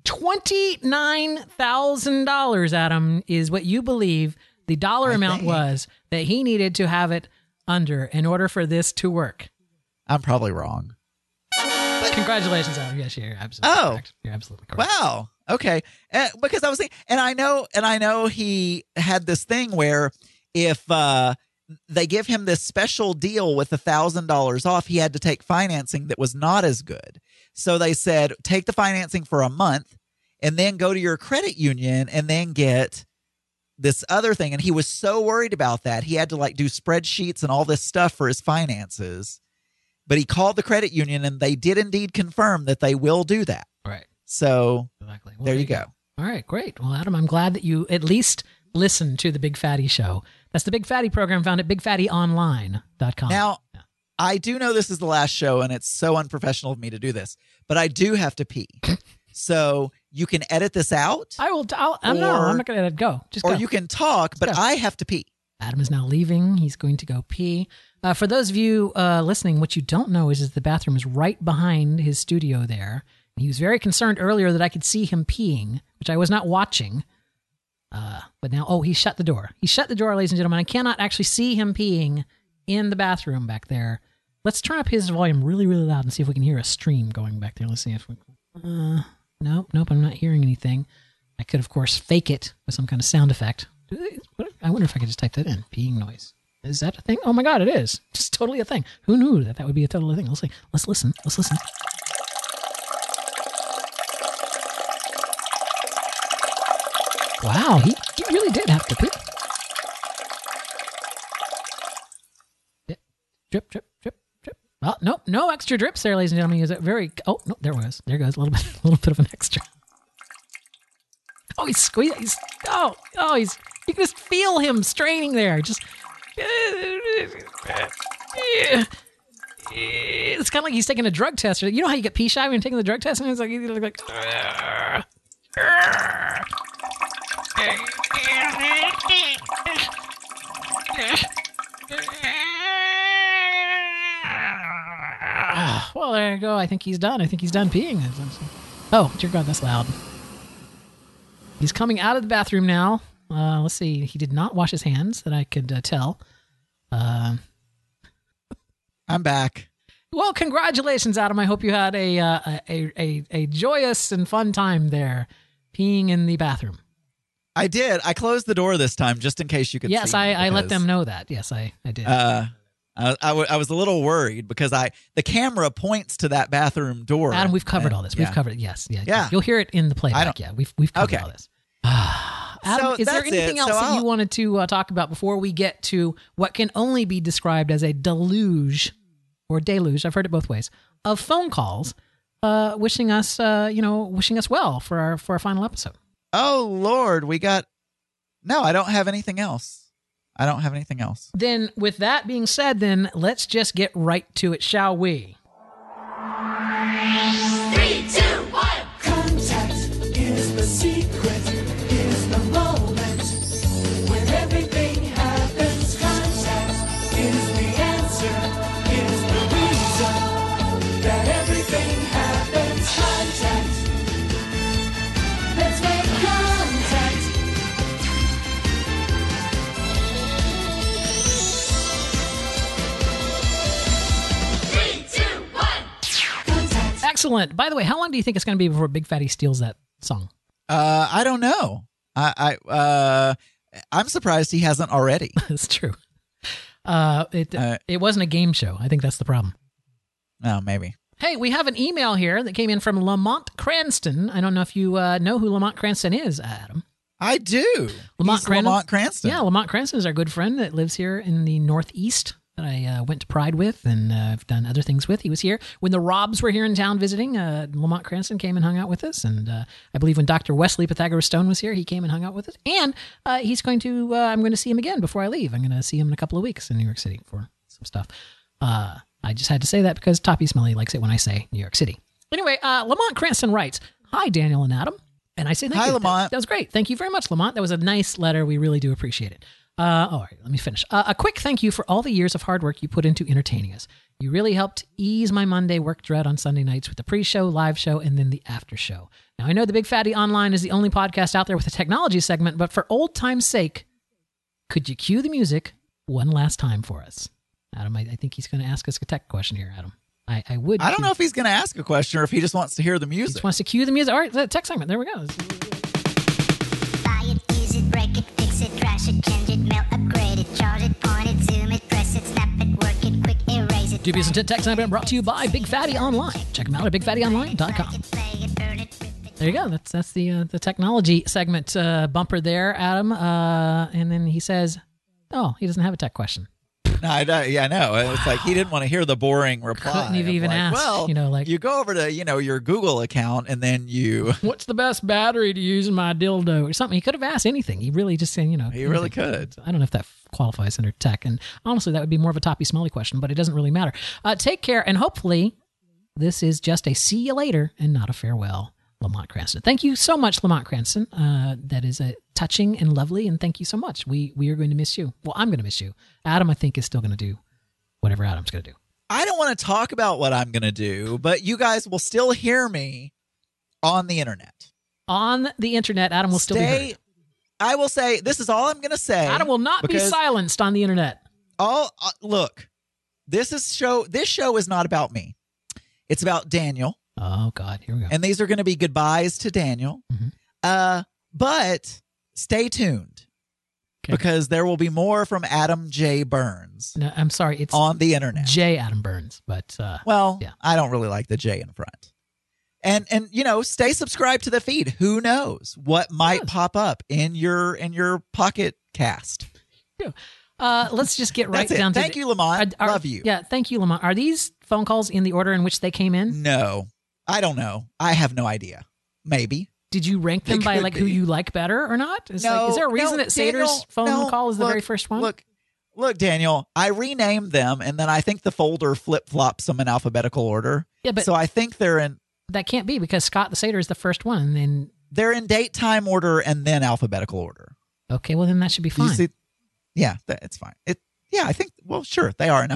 $29,000, Adam, is what you believe the dollar amount was that he needed to have it under in order for this to work. I'm probably wrong. Congratulations, Adam. Yes, you're absolutely correct. You're absolutely correct. Wow. Okay. Because I was thinking, and I know he had this thing where if they give him this special deal with $1,000 off, he had to take financing that was not as good. So they said, take the financing for a month and then go to your credit union and then get this other thing. And he was so worried about that. He had to do spreadsheets and all this stuff for his finances. But he called the credit union and they did indeed confirm that they will do that. Right. So exactly. There you go. All right, great. Well, Adam, I'm glad that you at least listened to the Big Fatty Show. That's the Big Fatty program found at bigfattyonline.com. Now, I do know this is the last show and it's so unprofessional of me to do this, but I do have to pee. So you can edit this out. I'm not going to edit it. Go. Just go. Or you can talk, but I have to pee. Adam is now leaving. He's going to go pee. For those of you listening, what you don't know is the bathroom is right behind his studio there. And he was very concerned earlier that I could see him peeing, which I was not watching. But now, he shut the door. He shut the door, ladies and gentlemen. I cannot actually see him peeing in the bathroom back there. Let's turn up his volume really, really loud and see if we can hear a stream going back there. Let's see if we... Nope, I'm not hearing anything. I could, of course, fake it with some kind of sound effect. I wonder if I could just type that in. Peeing noise. Is that a thing? Oh my God, it is. It's totally a thing. Who knew that would be a total thing? Let's see. Let's listen. Wow, he really did have to pee. Drip, drip, drip, drip. Oh, no extra drips there, ladies and gentlemen. Is it very... Oh, no, there goes. There goes a little bit of an extra. Oh, he's squeezing. You can just feel him straining there. Just... It's kind of like he's taking a drug test. You know how you get pee shy when you're taking the drug test? And it's like... Well, there you go. I think he's done. Peeing. Oh, dear God, that's loud. He's coming out of the bathroom now. Let's see. He did not wash his hands, that I could tell. I'm back. Well, congratulations, Adam. I hope you had a joyous and fun time there, peeing in the bathroom. I did. I closed the door this time just in case you could see. Yes, I let them know that. Yes, I did. I was a little worried because the camera points to that bathroom door. Adam, we've covered all this. We've covered it. Yes. Yeah. You'll hear it in the playback. Yeah, we've covered all this. Adam, is there anything else that you wanted to talk about before we get to what can only be described as a deluge or deluge? I've heard it both ways of phone calls, wishing us well for our final episode. Oh Lord, no, I don't have anything else. Then with that being said, then let's just get right to it, shall we? 3, 2, 1. Contact is the secret, is the moment. When everything happens, contact is the answer, is the reason that everything happens. Contact. Let's make contact. Excellent. By the way, how long do you think it's going to be before Big Fatty steals that song? I don't know. I'm surprised he hasn't already. That's true. It wasn't a game show. I think that's the problem. Oh, maybe. Hey, we have an email here that came in from Lamont Cranston. I don't know if you know who Lamont Cranston is, Adam. I do. Lamont Cranston. Yeah, Lamont Cranston is our good friend that lives here in the Northeast that I went to Pride with and I've done other things with. He was here when the Robs were here in town visiting. Lamont Cranston came and hung out with us. And I believe when Dr. Wesley Pythagoras Stone was here, he came and hung out with us. And I'm going to see him again before I leave. I'm going to see him in a couple of weeks in New York City for some stuff. I just had to say that because Toppy Smelly likes it when I say New York City. Anyway, Lamont Cranston writes, "Hi, Daniel and Adam." And I say thank you. Hi, Lamont. That was great. Thank you very much, Lamont. That was a nice letter. We really do appreciate it. All right, let me finish. A quick thank you for all the years of hard work you put into entertaining us. You really helped ease my Monday work dread on Sunday nights with the pre-show, live show, and then the after show. Now, I know the Big Fatty Online is the only podcast out there with a technology segment, but for old time's sake, could you cue the music one last time for us? Adam, I think he's going to ask us a tech question here, Adam. I would. I don't know if he's going to ask a question or if he just wants to hear the music. He just wants to cue the music. All right, the tech segment. There we go. Buy it, use it, break it, fix it, trash it, change it, mail, upgrade it, charge it, point it, zoom it, press it, snap it, work it, quick erase it. Dubious Intent Tech segment brought to you by Big Fatty Online. Check them out at bigfattyonline.com. There you go. That's the technology segment bumper there, Adam. And then he says, "Oh, he doesn't have a tech question." No, I know. It's like he didn't want to hear the boring reply. Couldn't have even asked. Well, you go over to your Google account and then you. What's the best battery to use in my dildo or something? He could have asked anything. He really just said, He really could. I don't know if that qualifies under tech, and honestly, that would be more of a Toppy Smelly question, but it doesn't really matter. Take care, and hopefully, this is just a see you later and not a farewell. Lamont Cranston. Thank you so much, Lamont Cranston. That is touching and lovely, and thank you so much. We are going to miss you. Well, I'm going to miss you. Adam, I think, is still going to do whatever Adam's going to do. I don't want to talk about what I'm going to do, but you guys will still hear me on the internet. On the internet, Adam will still be heard. I will say, this is all I'm going to say. Adam will not be silenced on the internet. Look, this show is not about me. It's about Daniel. Oh, God. Here we go. And these are going to be goodbyes to Daniel. Mm-hmm. But stay tuned because there will be more from Adam J. Burns. No, I'm sorry. It's on the internet. J. Adam Burns. But yeah. I don't really like the J in front. And stay subscribed to the feed. Who knows what might pop up in your pocket cast. Yeah. Let's just get right down to Thank you, Lamont. Love you. Yeah, thank you, Lamont. Are these phone calls in the order in which they came in? No. I don't know. I have no idea. Maybe. Did you rank them by who you like better or not? Is there a reason that Sater's phone call is the very first one? Look, Daniel, I renamed them and then I think the folder flip-flops them in alphabetical order. Yeah, but so I think they're in... That can't be because Scott the Satyr is the first one. And then they're in date time order and then alphabetical order. Okay, well then that should be fine. It's fine. I think. Well, sure, they are in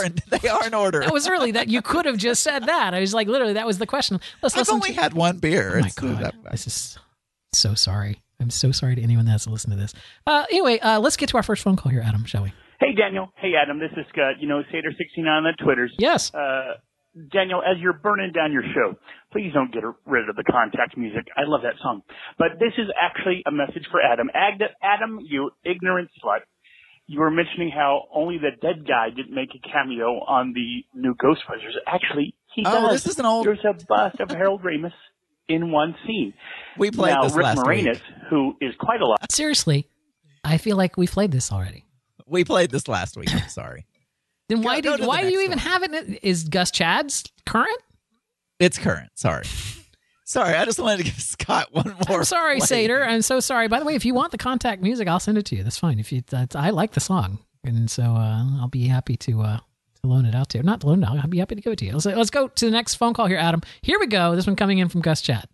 order. That was early. That you could have just said that. I was like, literally, that was the question. I've only had one beer. Oh my God, this is so sorry. I'm so sorry to anyone that has to listen to this. Anyway, let's get to our first phone call here, Adam, shall we? Hey, Daniel. Hey, Adam. This is Scott. Satyr69 on the Twitters. Yes. Daniel, as you're burning down your show, please don't get rid of the contact music. I love that song. But this is actually a message for Adam. Adam, you ignorant slut. You were mentioning how only the dead guy didn't make a cameo on the new Ghostbusters. Actually, he does. This is an old... There's a bust of Harold Ramis in one scene. We played this Rick last Moranis, week. who is quite a lot. Seriously, I feel like we played this already. We played this last week. I'm sorry. Then why do you even have it? Is Gus Chad's current? It's current. Sorry. Sorry, I just wanted to give Scott one more. I'm sorry, Satyr. I'm so sorry. By the way, if you want the contact music, I'll send it to you. That's fine. I like the song, and so I'll be happy to loan it out to you. Not to loan it out. I'll be happy to give it to you. Let's go to the next phone call here, Adam. Here we go. This one coming in from Gus Chad.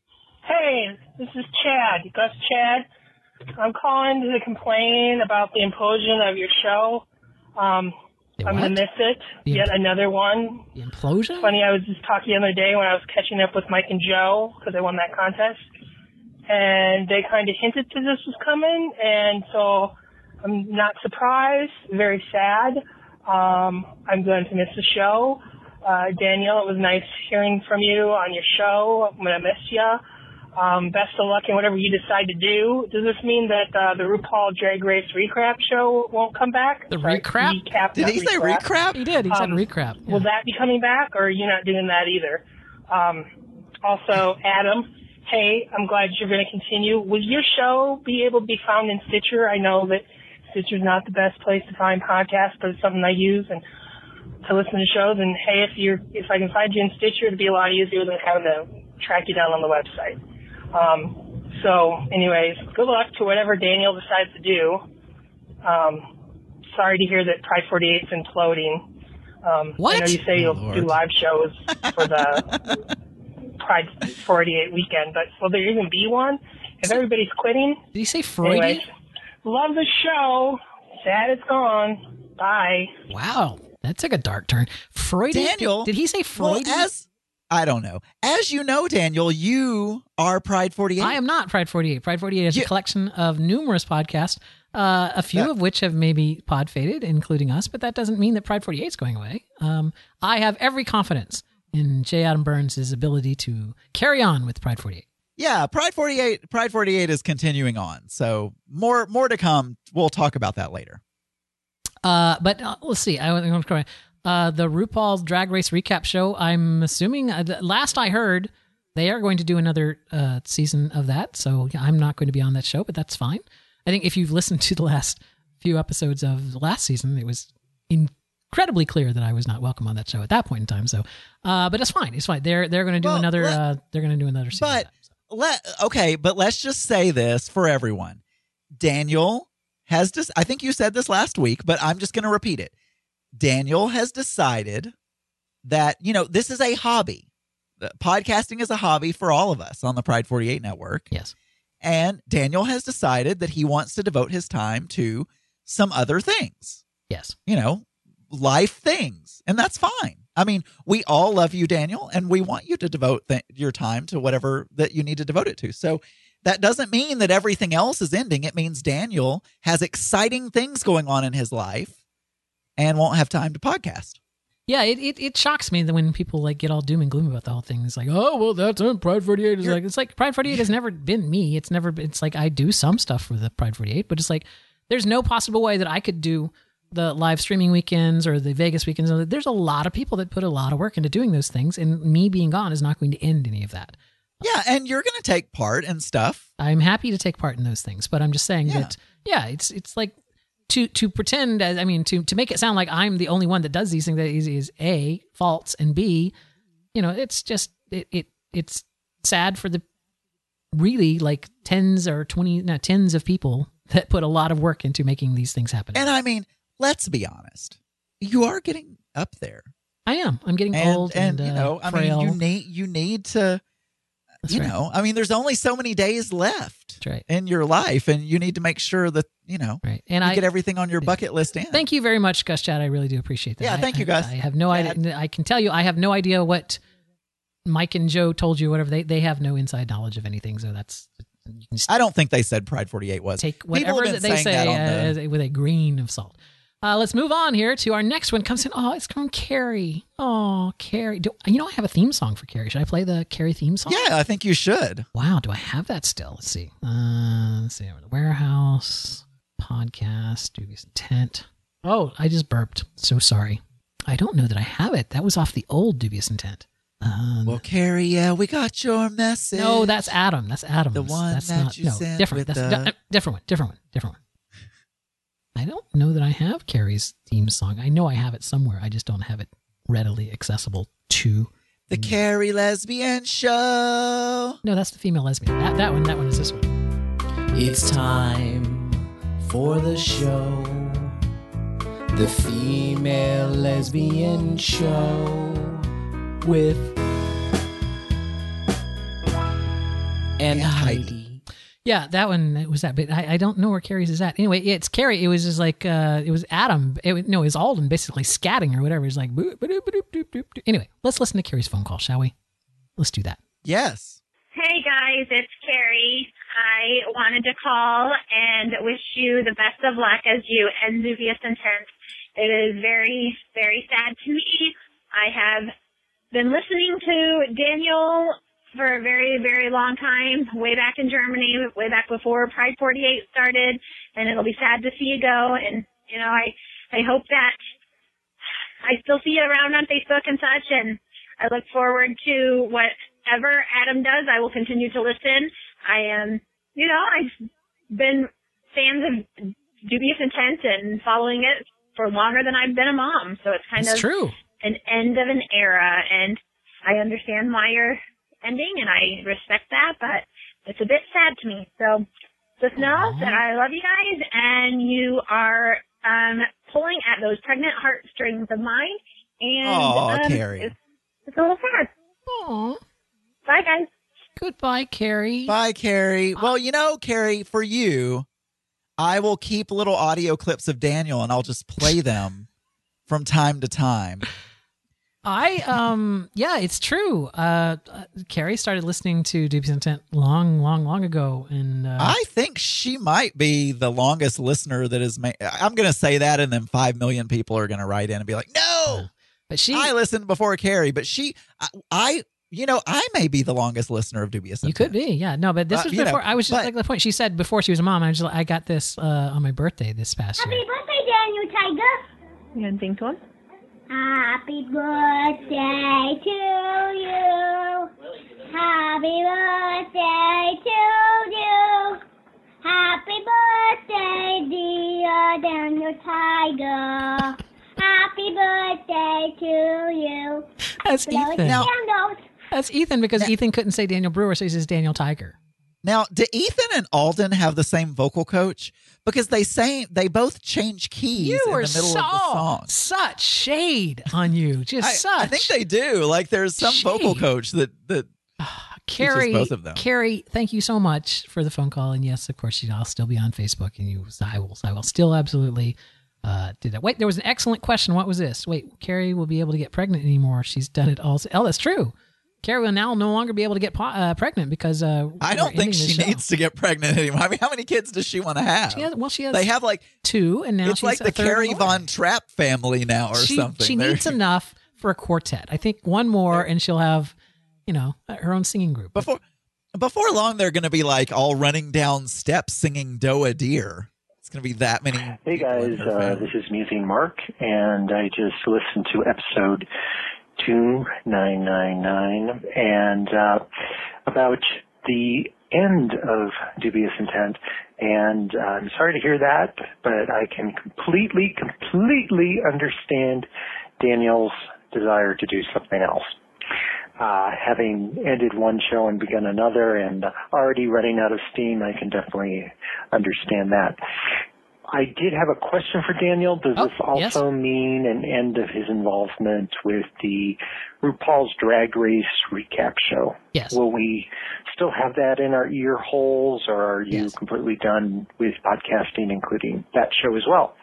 Hey, this is Chad. Gus Chad. I'm calling to complain about the implosion of your show. I'm going to miss it. Yet another one. The implosion? Funny, I was just talking the other day when I was catching up with Mike and Joe because I won that contest. And they kind of hinted to this was coming. And so I'm not surprised, very sad. I'm going to miss the show. Daniel, it was nice hearing from you on your show. I'm going to miss you. Best of luck in whatever you decide to do. Does this mean that the RuPaul Drag Race Recrap show won't come back? The recrap? Did he say recrap? He did. He said recrap. Yeah. Will that be coming back, or are you not doing that either? Also, Adam, hey, I'm glad you're going to continue. Will your show be able to be found in Stitcher? I know that Stitcher's not the best place to find podcasts, but it's something I use and to listen to shows. And hey, if I can find you in Stitcher, it'd be a lot easier than having to track you down on the website. So anyways, good luck to whatever Daniel decides to do. Sorry to hear that Pride 48's imploding. What? I know you say you'll do live shows for the Pride 48 weekend, but will there even be one? If everybody's quitting? Did he say Freudy? Anyways, love the show. Sad it's gone. Bye. Wow, that took a dark turn. Freudy? Daniel, did he say Freudy? Well, I don't know. As you know, Daniel, you are Pride 48. I am not Pride 48. Pride 48 is a collection of numerous podcasts, a few of which have maybe pod faded, including us, but that doesn't mean that Pride 48 is going away. I have every confidence in J. Adam Burns' ability to carry on with Pride 48. Yeah, Pride 48 is continuing on. So more to come. We'll talk about that later. But let's see. The RuPaul's Drag Race recap show, I'm assuming, last I heard, they are going to do another season of that. So I'm not going to be on that show, but that's fine. I think if you've listened to the last few episodes of the last season, it was incredibly clear that I was not welcome on that show at that point in time. So, but it's fine. It's fine. They're going to do another. They're going to do another season. But let's just say this for everyone. Daniel has I think you said this last week, but I'm just going to repeat it. Daniel has decided that, this is a hobby. Podcasting is a hobby for all of us on the Pride 48 network. Yes. And Daniel has decided that he wants to devote his time to some other things. Yes. Life things. And that's fine. I mean, we all love you, Daniel, and we want you to devote your time to whatever that you need to devote it to. So that doesn't mean that everything else is ending. It means Daniel has exciting things going on in his life and won't have time to podcast. Yeah, it shocks me that when people get all doom and gloom about the whole thing. It's like, oh, well, that's it. Pride 48 is it's like Pride 48 has never been me. It's like I do some stuff for the Pride 48, but it's like there's no possible way that I could do the live streaming weekends or the Vegas weekends. There's a lot of people that put a lot of work into doing those things, and me being gone is not going to end any of that. Yeah, and you're going to take part and stuff. I'm happy to take part in those things, but I'm just saying that, it's like to pretend, to make it sound like I'm the only one that does these things that is A, false, and B, it's just, it's sad for the really tens of people that put a lot of work into making these things happen. And let's be honest. You are getting up there. I am. I'm getting old and frail. You need to, there's only so many days left in your life, and you need to make sure that, and you get everything on your bucket list in. Thank you very much, Gus Chad. I really do appreciate that. Yeah, thank you, Gus. I have no idea. I can tell you, I have no idea what Mike and Joe told you, whatever. They have no inside knowledge of anything, so that's... I don't think they said Pride 48 was. Take whatever that they say with a grain of salt. Let's move on here to our next one. Comes in. Oh, it's from Carrie. Oh, Carrie. I have a theme song for Carrie. Should I play the Carrie theme song? Yeah, I think you should. Wow, do I have that still? Let's see. The Warehouse podcast, Dubious Intent. Oh, I just burped. So sorry. I don't know that I have it. That was off the old Dubious Intent. Well, Carrie, we got your message. No, that's Adam. That's Adam. The one you sent different. Different one. I don't know that I have Carrie's theme song. I know I have it somewhere. I just don't have it readily accessible to the Carrie Lesbian Show. No, that's the female lesbian. That one is this one. It's time for the show. The Female Lesbian Show with and Heidi. Yeah, that one was that, but I don't know where Carrie's is at. Anyway, it's Carrie. It was just it was Adam. It was Alden basically scatting or whatever. It's like, anyway, let's listen to Carrie's phone call, shall we? Let's do that. Yes. Hey guys, it's Carrie. I wanted to call and wish you the best of luck as you end Dubious Intent. It is very, very sad to me. I have been listening to Daniel for a very, very long time, way back in Germany, way back before Pride 48 started, and it'll be sad to see you go. And, I hope that I still see you around on Facebook and such, and I look forward to whatever Adam does. I will continue to listen. I've been fans of Dubious Intent and following it for longer than I've been a mom, so it's kind of true. An end of an era, and I understand why you're ending, and I respect that, but it's a bit sad to me. So just know that I love you guys, and you are pulling at those pregnant heartstrings of mine, Aw, Carrie. It's a little sad. Aw. Bye, guys. Goodbye, Carrie. Bye, Carrie. Well, Carrie, for you, I will keep little audio clips of Daniel and I'll just play them from time to time. Yeah, it's true. Carrie started listening to Dubious Intent long ago, and I think she might be the longest listener that is. I'm going to say that, and then 5 million people are going to write in and be like, "No, but I listened before Carrie." But I may be the longest listener of Dubious Intent. You could be, yeah. No, but this was before. I was just like the point she said before she was a mom. I got this on my birthday this past year. Happy birthday, Daniel Tiger. You gonna sing to him? Happy birthday to you. Happy birthday to you. Happy birthday, dear Daniel Tiger. Happy birthday to you. That's Ethan. That's Ethan because Ethan couldn't say Daniel Brewer, so he says Daniel Tiger. Now, do Ethan and Alden have the same vocal coach? Because they both change keys in the middle of the song. Such shade on you. I think they do. Like there's some vocal coach that Carrie, teaches both of them. Carrie, thank you so much for the phone call. And yes, of course, I'll still be on Facebook, and I will still absolutely do that. Wait, there was an excellent question. What was this? Wait, Carrie will be able to get pregnant anymore. She's done it all. Oh, that's true. Carrie will now no longer be able to get pregnant because I don't think she needs to get pregnant anymore. I mean, how many kids does she want to have? She has. They have like 2, and now it's she's like the Carrie Von Trapp family now, or something. She needs enough for a quartet. I think one more, and she'll have, her own singing group. Before long, they're going to be like all running down steps singing "Doe a Deer." It's going to be that many. Hey guys, this is Musing Mark, and I just listened to episode 2999 and about the end of Dubious Intent, and I'm sorry to hear that, but I can completely understand Daniel's desire to do something else. Having ended one show and begun another and already running out of steam, I can definitely understand that. I did have a question for Daniel. Does this also mean an end of his involvement with the RuPaul's Drag Race recap show? Yes. Will we still have that in our ear holes, or are you completely done with podcasting, including that show as well?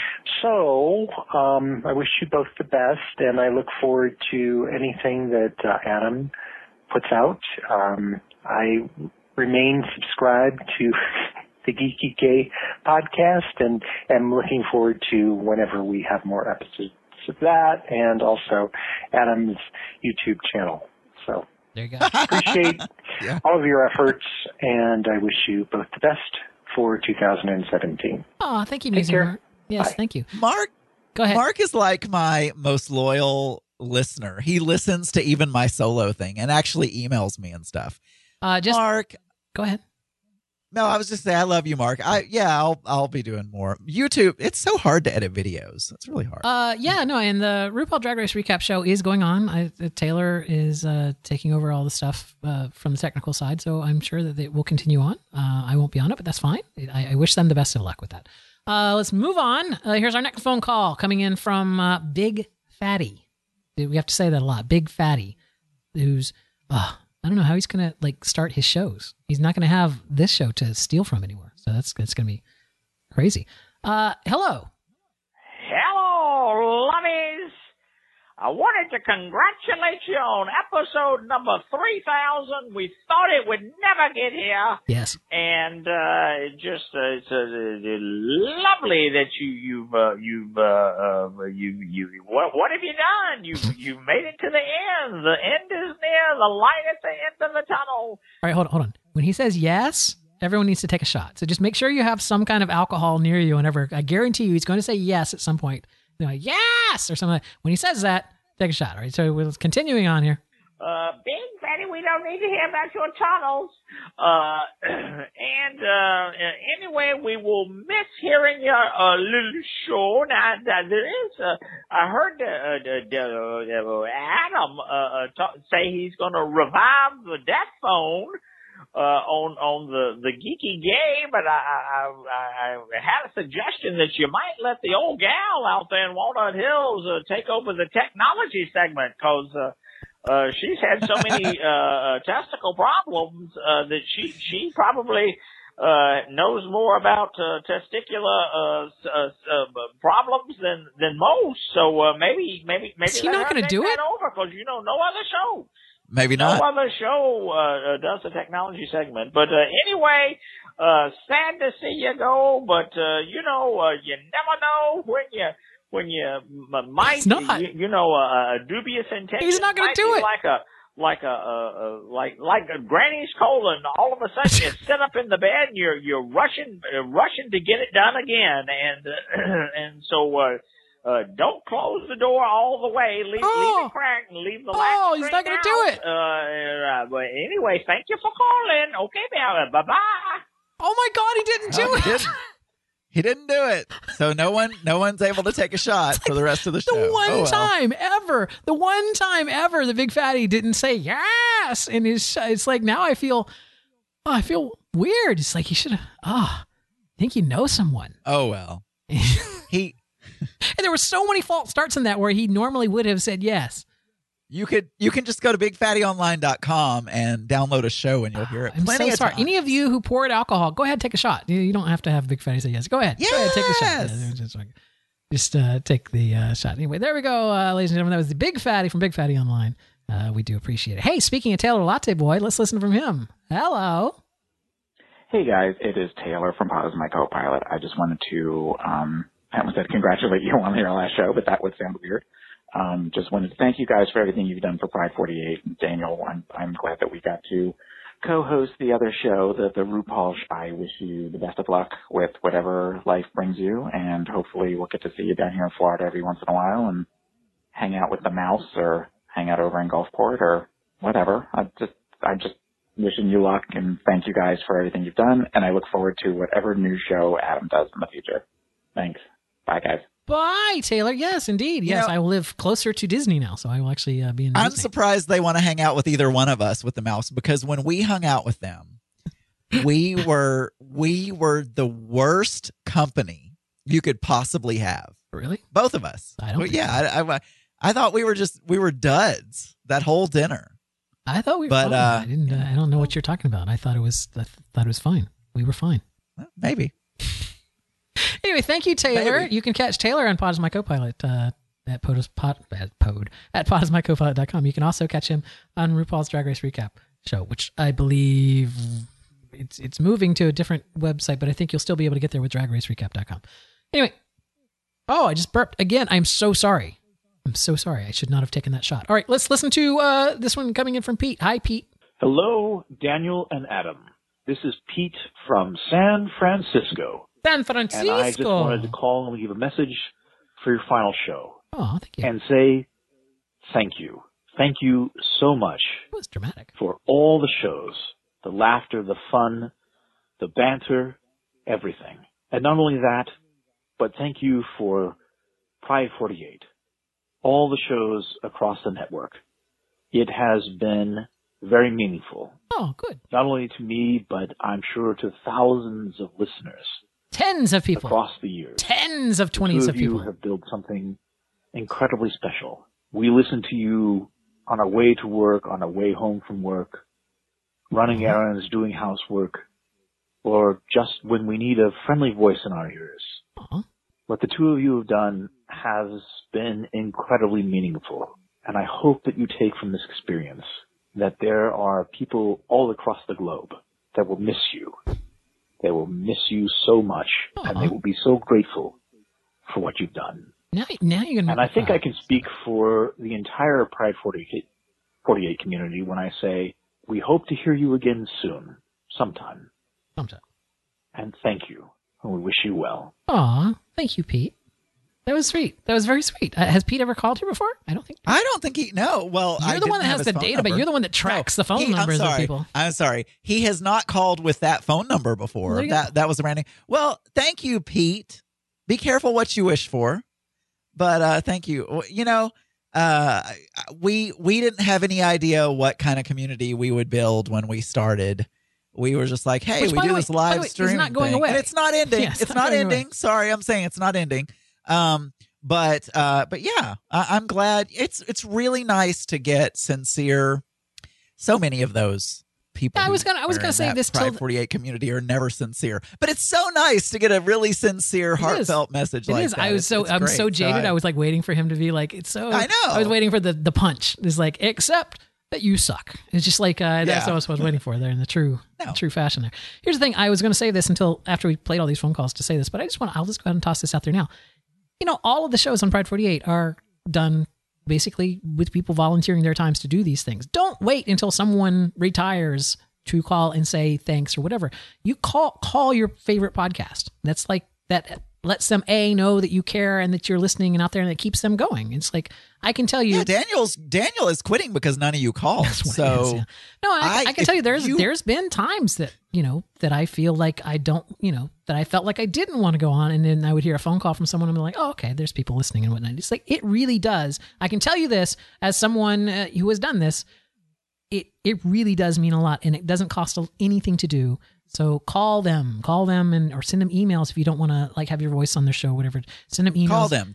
So I wish you both the best, and I look forward to anything that Adam puts out. I remain subscribed to the Geeky Gay podcast, and am looking forward to whenever we have more episodes of that, and also Adam's YouTube channel. So there you go. Appreciate all of your efforts, and I wish you both the best for 2017. Oh, thank you, Take care. Mark. Yes, thank you. Mark, go ahead. Mark is like my most loyal listener. He listens to even my solo thing and actually emails me and stuff. Mark, go ahead. No, I was just saying I love you, Mark. I'll be doing more. YouTube, it's so hard to edit videos. It's really hard. And the RuPaul Drag Race recap show is going on. Taylor is taking over all the stuff from the technical side, so I'm sure that it will continue on. I won't be on it, but that's fine. I wish them the best of luck with that. Let's move on. Here's our next phone call coming in from Big Fatty. We have to say that a lot. Big Fatty, who's I don't know how he's going to start his shows. He's not going to have this show to steal from anymore. So that's going to be crazy. Hello. Hello, lovies. I wanted to congratulate you on episode number 3000. We thought it would never get here. Yes. And it's lovely that what have you done? You've made it to the end. The end is near. The light at the end of the tunnel. All right, hold on. When he says yes, everyone needs to take a shot. So just make sure you have some kind of alcohol near you whenever. I guarantee you he's going to say yes at some point. Like, yes! Or something. When he says that, take a shot. All right, so we're continuing on here. Big Fatty, we don't need to hear about your tunnels. Anyway, we will miss hearing your little show. Now, there is, I heard Adam say he's going to revive the death phone. on the geeky gay, but I had a suggestion that you might let the old gal out there in Walnut Hills take over the technology segment, because she's had so many testicle problems that she probably knows more about testicular problems than most. So maybe Is he not going to do it? Over, because no other show. Maybe not. No other show does the technology segment. But anyway, sad to see you go. But you never know when you might. Dubious intent. He's not going to do it. Like a granny's colon. All of a sudden, you sit up in the bed and you're rushing to get it done again, and so. Don't close the door all the way. Leave it cracked and leave the latch. Oh, he's not going to do it. But anyway, thank you for calling. Okay, bye bye. Oh my God, he didn't do it. He didn't do it. So no one's able to take a shot for the rest of the show. The one time ever, the big fatty didn't say yes. And it's like, now I feel weird. It's like he should have. I think he knows someone. Oh well. And there were so many false starts in that where he normally would have said yes. You can just go to bigfattyonline.com and download a show and you'll hear it. I'm so sorry. Times. Any of you who poured alcohol, go ahead and take a shot. You don't have to have Big Fatty say yes. Go ahead. Yes! Go ahead, take the shot. Just take the shot. Anyway, there we go, ladies and gentlemen. That was the Big Fatty from Big Fatty Online. We do appreciate it. Hey, speaking of Taylor Latte Boy, let's listen from him. Hello. Hey guys, it is Taylor from Pause My Co-Pilot. I just wanted to, I almost said congratulate you on your last show, but that would sound weird. Just wanted to thank you guys for everything you've done for Pride 48. And Daniel, I'm glad that we got to co-host the other show, the RuPaul. I wish you the best of luck with whatever life brings you, and hopefully we'll get to see you down here in Florida every once in a while and hang out with the mouse or hang out over in Gulfport or whatever. I'm just wishing you luck and thank you guys for everything you've done, and I look forward to whatever new show Adam does in the future. Thanks. Bye, guys. Bye, Taylor. Yes, indeed. Yes, I will live closer to Disney now, so I will actually be in Disney. I'm surprised they want to hang out with either one of us with the mouse, because when we hung out with them, we were the worst company you could possibly have. Really? Both of us. I don't. I thought we were duds that whole dinner. I thought we were fine. I don't know what you're talking about. I thought it was fine. We were fine. Well, maybe. Anyway, thank you, Taylor. Maybe. You can catch Taylor on Pod is My Co-Pilot at podismycopilot.com. You can also catch him on RuPaul's Drag Race Recap show, which I believe it's moving to a different website, but I think you'll still be able to get there with dragracerecap.com. Anyway, I just burped again. I'm so sorry. I should not have taken that shot. All right, let's listen to this one coming in from Pete. Hi, Pete. Hello, Daniel and Adam. This is Pete from San Francisco. San Francisco. And I just wanted to call and leave a message for your final show. Oh, thank you. And say thank you. Thank you so much. That was dramatic. For all the shows, the laughter, the fun, the banter, everything. And not only that, but thank you for Pride 48. All the shows across the network. It has been very meaningful. Oh, good. Not only to me, but I'm sure to thousands of listeners. Tens of people. Across the years. Tens of 20s of people. You have built something incredibly special. We listen to you on our way to work, on our way home from work, running errands, doing housework, or just when we need a friendly voice in our ears. What the two of you have done has been incredibly meaningful. And I hope that you take from this experience that there are people all across the globe that will miss you. They will miss you so much, and they will be so grateful for what you've done. Now you're gonna. And I think I can speak for the entire Pride 48 community when I say we hope to hear you again soon, sometime. And thank you, and we wish you well. Aw, thank you, Pete. That was sweet. That was very sweet. Has Pete ever called you before? I don't think he. No. Well, you're the one that has the data, but you're the one that tracks the phone numbers of people. I'm sorry. He has not called with that phone number before. That was a random. Well, thank you, Pete. Be careful what you wish for. But thank you. You know, we didn't have any idea what kind of community we would build when we started. we were just like, hey, Which, we by do the way- this by the live way, stream. it's not going thing. away. And it's not ending. Yeah, it's not going ending. away. Sorry, I'm saying it's not ending. But yeah, I'm glad. It's really nice to get sincere. So many of those people. I was who gonna are in say that this Pride till 48 community are never sincere, but it's so nice to get a really sincere, heartfelt message It like is. that. I'm so great. jaded. I was like waiting for him to be like, it's so. I know. I was waiting for the punch. It's like, except that you suck. It's just like that's what I was waiting for there in the true fashion there. Here's the thing. I was going to say this until after we played all these phone calls to say this, but I'll just go ahead and toss this out there now. You know, all of the shows on Pride 48 are done basically with people volunteering their times to do these things. Don't wait until someone retires to call and say thanks or whatever. You call your favorite podcast. That's like that lets them know that you care and that you're listening and out there, and it keeps them going. It's like, I can tell you. Yeah, Daniel is quitting because none of you called. So is, yeah. No, I can tell you there's been times that, you know, that I feel like I don't, you know, that I felt like I didn't want to go on, and then I would hear a phone call from someone and I'm like, oh, okay, there's people listening and whatnot. It's like, it really does. I can tell you this as someone who has done this. It really does mean a lot, and it doesn't cost anything to do. So call them or send them emails if you don't want to like have your voice on their show, whatever. Send them emails. Call them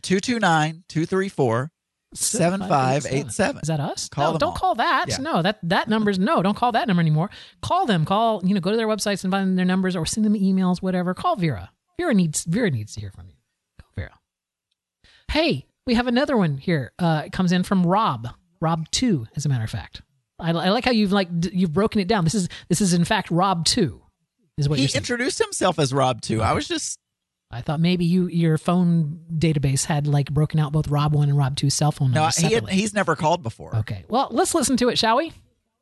229-234-7587. Is that us? Call them don't all. call that. Yeah. No, that number's no. Don't call that number anymore. Call them. Go to their websites and find their numbers or send them emails, whatever. Call Vera. Vera needs to hear from you. Call Vera. Hey, we have another one here. It comes in from Rob 2, as a matter of fact. I like how you've broken it down. This is in fact Rob 2, is what he you're saying. introduced himself as Rob 2. I thought maybe your phone database had like broken out both Rob 1 and Rob 2 cell phone numbers separately. He's never called before. Okay, well, let's listen to it, shall we?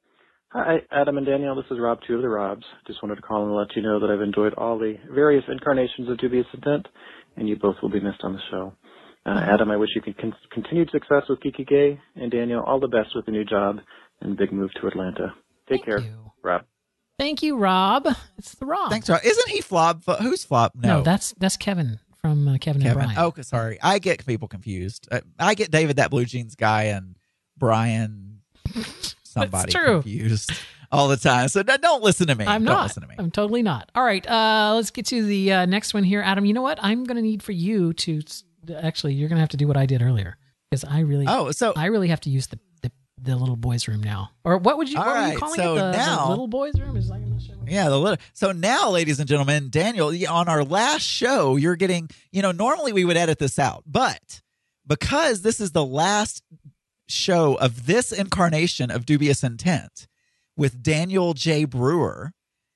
Hi, Adam and Daniel. This is Rob 2 of the Robs. Just wanted to call and let you know that I've enjoyed all the various incarnations of Dubious Intent, and you both will be missed on the show. Adam, I wish you continued success with Kiki Gay, and Daniel, all the best with the new job and big move to Atlanta. Take care, Rob. Thank you, Rob. It's the Rob. Thanks, Rob. Isn't he Flob? Who's Flob? No, that's Kevin from Kevin and Brian. Oh, sorry. I get people confused. I get David, that Blue Jeans guy, and Brian, somebody confused all the time. So don't listen to me. I'm don't not. Listen to me. I'm totally not. All right, let's get to the next one here. Adam, you know what? I'm going to need for you to actually, you're going to have to do what I did earlier, because I really have to use the little boys' room now. Or what were you calling it? The little boys' room? Is like, I'm not sure. Yeah, So now, ladies and gentlemen, Daniel, on our last show, you're getting, normally we would edit this out, but because this is the last show of this incarnation of Dubious Intent with Daniel J. Brewer,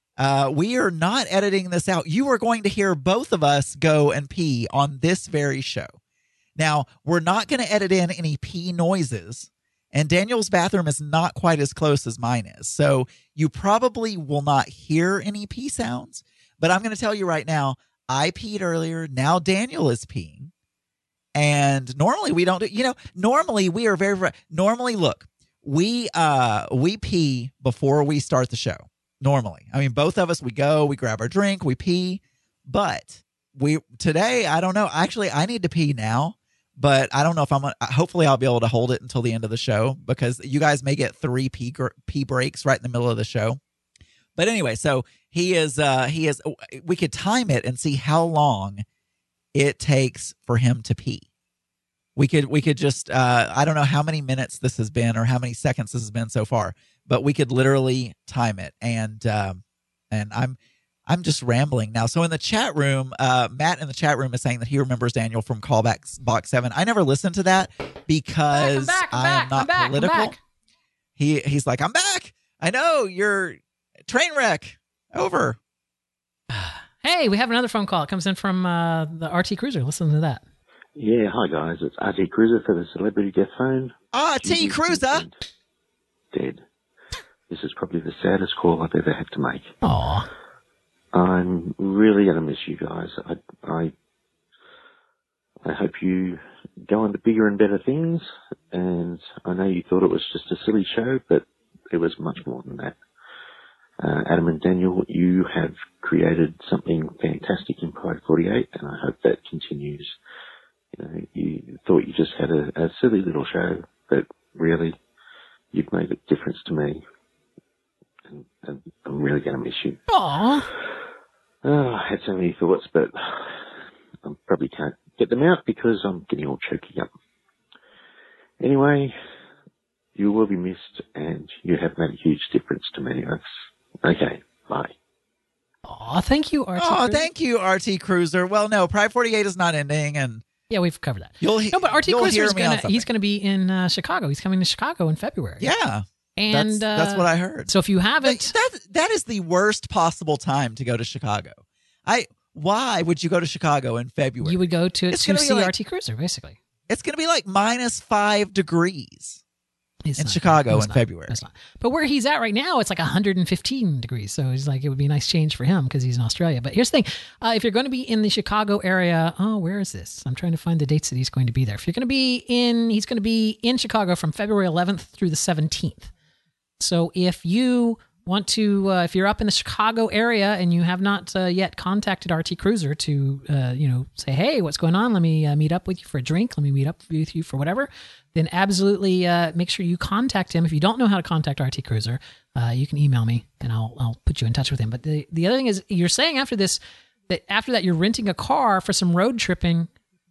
we are not editing this out. You are going to hear both of us go and pee on this very show. Now, we're not going to edit in any pee noises. And Daniel's bathroom is not quite as close as mine is. So you probably will not hear any pee sounds. But I'm going to tell you right now, I peed earlier. Now Daniel is peeing. And normally we don't do, normally we are normally, look, we pee before we start the show. Normally. I mean, both of us, we grab our drink, we pee. But today, I don't know. Actually, I need to pee now. But I don't know if hopefully I'll be able to hold it until the end of the show, because you guys may get 3 pee breaks right in the middle of the show. But anyway, so he is, we could time it and see how long it takes for him to pee. We could just, I don't know how many minutes this has been or how many seconds this has been so far, but we could literally time it. And I'm just rambling now. So in the chat room, Matt in the chat room is saying that he remembers Daniel from Callback Box 7. I never listened to that because I am not political. He's like, I'm back. I know, you're train wreck. Over. Hey, we have another phone call. It comes in from the RT Cruiser. Listen to that. Yeah, hi guys. It's RT Cruiser for the Celebrity Death Phone. RT Cruiser? Dead. This is probably the saddest call I've ever had to make. Aww. I'm really going to miss you guys. I hope you go on to bigger and better things, and I know you thought it was just a silly show, but it was much more than that. Adam and Daniel, you have created something fantastic in Pride 48, and I hope that continues. You thought you just had a silly little show, but really, you've made a difference to me. And I'm really going to miss you. Aww. Oh, I had so many thoughts, but I probably can't get them out because I'm getting all choky up. Anyway, you will be missed, and you have made a huge difference to many of us. Okay, bye. Aw, thank you, RT Oh, Cruiser. thank you, RT Cruiser. Well, no, Pride 48 is not ending, and Yeah, we've covered that. You'll but RT you'll Cruiser hear is me on gonna something. he's gonna be in Chicago. He's coming to Chicago in February. Yeah. And that's what I heard. So if you haven't, that is the worst possible time to go to Chicago. Why would you go to Chicago in February? you would go to It's gonna be see like- RT Cruiser, basically. It's going to be like -5 degrees It's in not Chicago good. It's in not. February. It's not. But where he's at right now, it's like 115 degrees. So he's like, it would be a nice change for him because he's in Australia. But here's the thing. If you're going to be in the Chicago area, where is this? I'm trying to find the dates that he's going to be there. If you're going to be he's going to be in Chicago from February 11th through the 17th. So if you want to, if you're up in the Chicago area and you have not yet contacted RT Cruiser to, say, hey, what's going on? Let me meet up with you for a drink. Let me meet up with you for whatever. Then absolutely make sure you contact him. If you don't know how to contact RT Cruiser, you can email me and I'll put you in touch with him. But the other thing is, you're saying after that you're renting a car for some road tripping.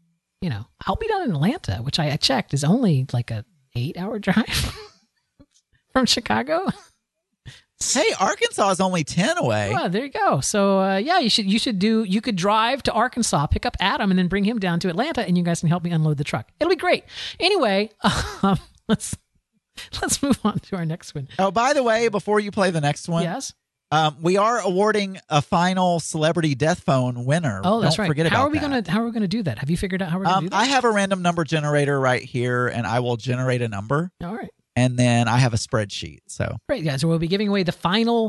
I'll be down in Atlanta, which I checked is only like a 8-hour drive from Chicago. Hey, Arkansas is only 10 away. Well, there you go. So you could drive to Arkansas, pick up Adam, and then bring him down to Atlanta, and you guys can help me unload the truck. It'll be great. Anyway, let's move on to our next one. Oh, by the way, before you play the next one, yes, we are awarding a final celebrity death phone winner. Oh, that's Don't right. Forget How about are we gonna do that? Have you figured out how we're gonna do that? I have a random number generator right here, and I will generate a number. All right. And then I have a spreadsheet. So Great, guys. So we'll be giving away the final.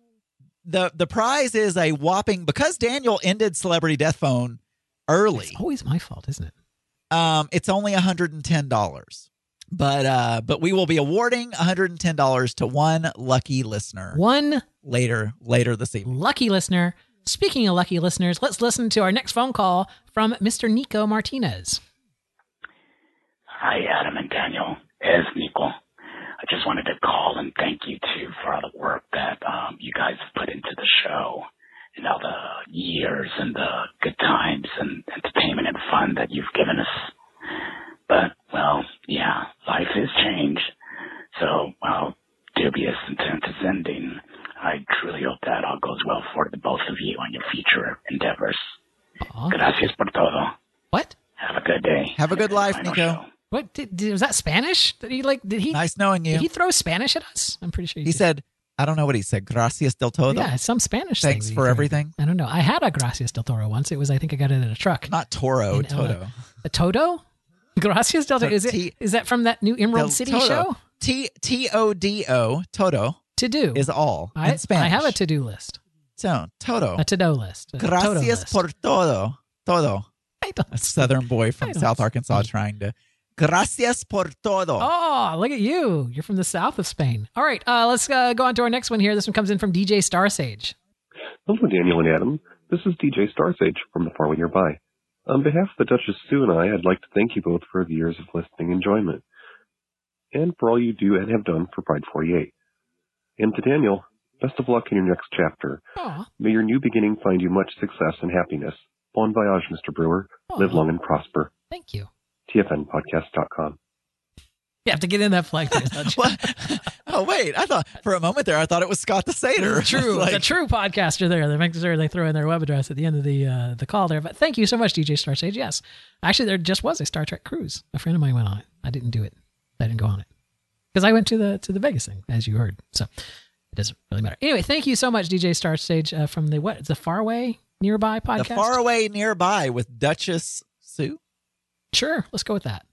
The prize is a whopping, because Daniel ended Celebrity Death Phone early. It's always my fault, isn't it? It's only $110. But we will be awarding $110 to one lucky listener. One later this evening. Lucky listener. Speaking of lucky listeners, let's listen to our next phone call from Mr. Nico Martinez. Hi, Adam and Daniel. It's Nico. I just wanted to call and thank you, too, for all the work that you guys have put into the show and all the years and the good times and entertainment and fun that you've given us. But, well, yeah, life has changed. So, well, Dubious Intent is ending. I truly hope that all goes well for the both of you on your future endeavors. Gracias por todo. What? Have a good day. Have a good life, Nico. What was that Spanish? Did he Nice knowing you. Did he throw Spanish at us? I'm pretty sure he said, I don't know what he said. Gracias del todo. Yeah, some Spanish Thanks thing. for everything. I don't know. I had a Gracias del Toro once. I think I got it in a truck. Not Toro, Toto. A Toto? Gracias del Toro. Is that from that new Emerald City show? T-O-D-O, Toto. To do. Is all in Spanish. I have a to-do list. So, Toto. A to-do list. Gracias por todo. Todo. A Southern boy from South Arkansas trying to. Gracias por todo. Oh, look at you. You're from the south of Spain. All right, let's go on to our next one here. This one comes in from DJ Starsage. Hello, Daniel and Adam. This is DJ Starsage from the Faraway Nearby. On behalf of the Duchess Sue and I'd like to thank you both for the years of listening enjoyment, and for all you do and have done for Pride 48. And to Daniel, best of luck in your next chapter. Aww. May your new beginning find you much success and happiness. Bon voyage, Mr. Brewer. Live long and prosper. Thank you. TFNpodcast.com. You have to get in that flag there, don't you? Oh, wait. I thought for a moment there, I thought it was Scott the Satyr. The true podcaster there. They make sure they throw in their web address at the end of the call there. But thank you so much, DJ Starsage. Yes. Actually, there just was a Star Trek cruise. A friend of mine went on it. I didn't do it. I didn't go on it. Because I went to the Vegas thing, as you heard. So it doesn't really matter. Anyway, thank you so much, DJ Starsage, from the Faraway Nearby podcast. The Faraway Nearby with Duchess Sue? Sure. Let's go with that.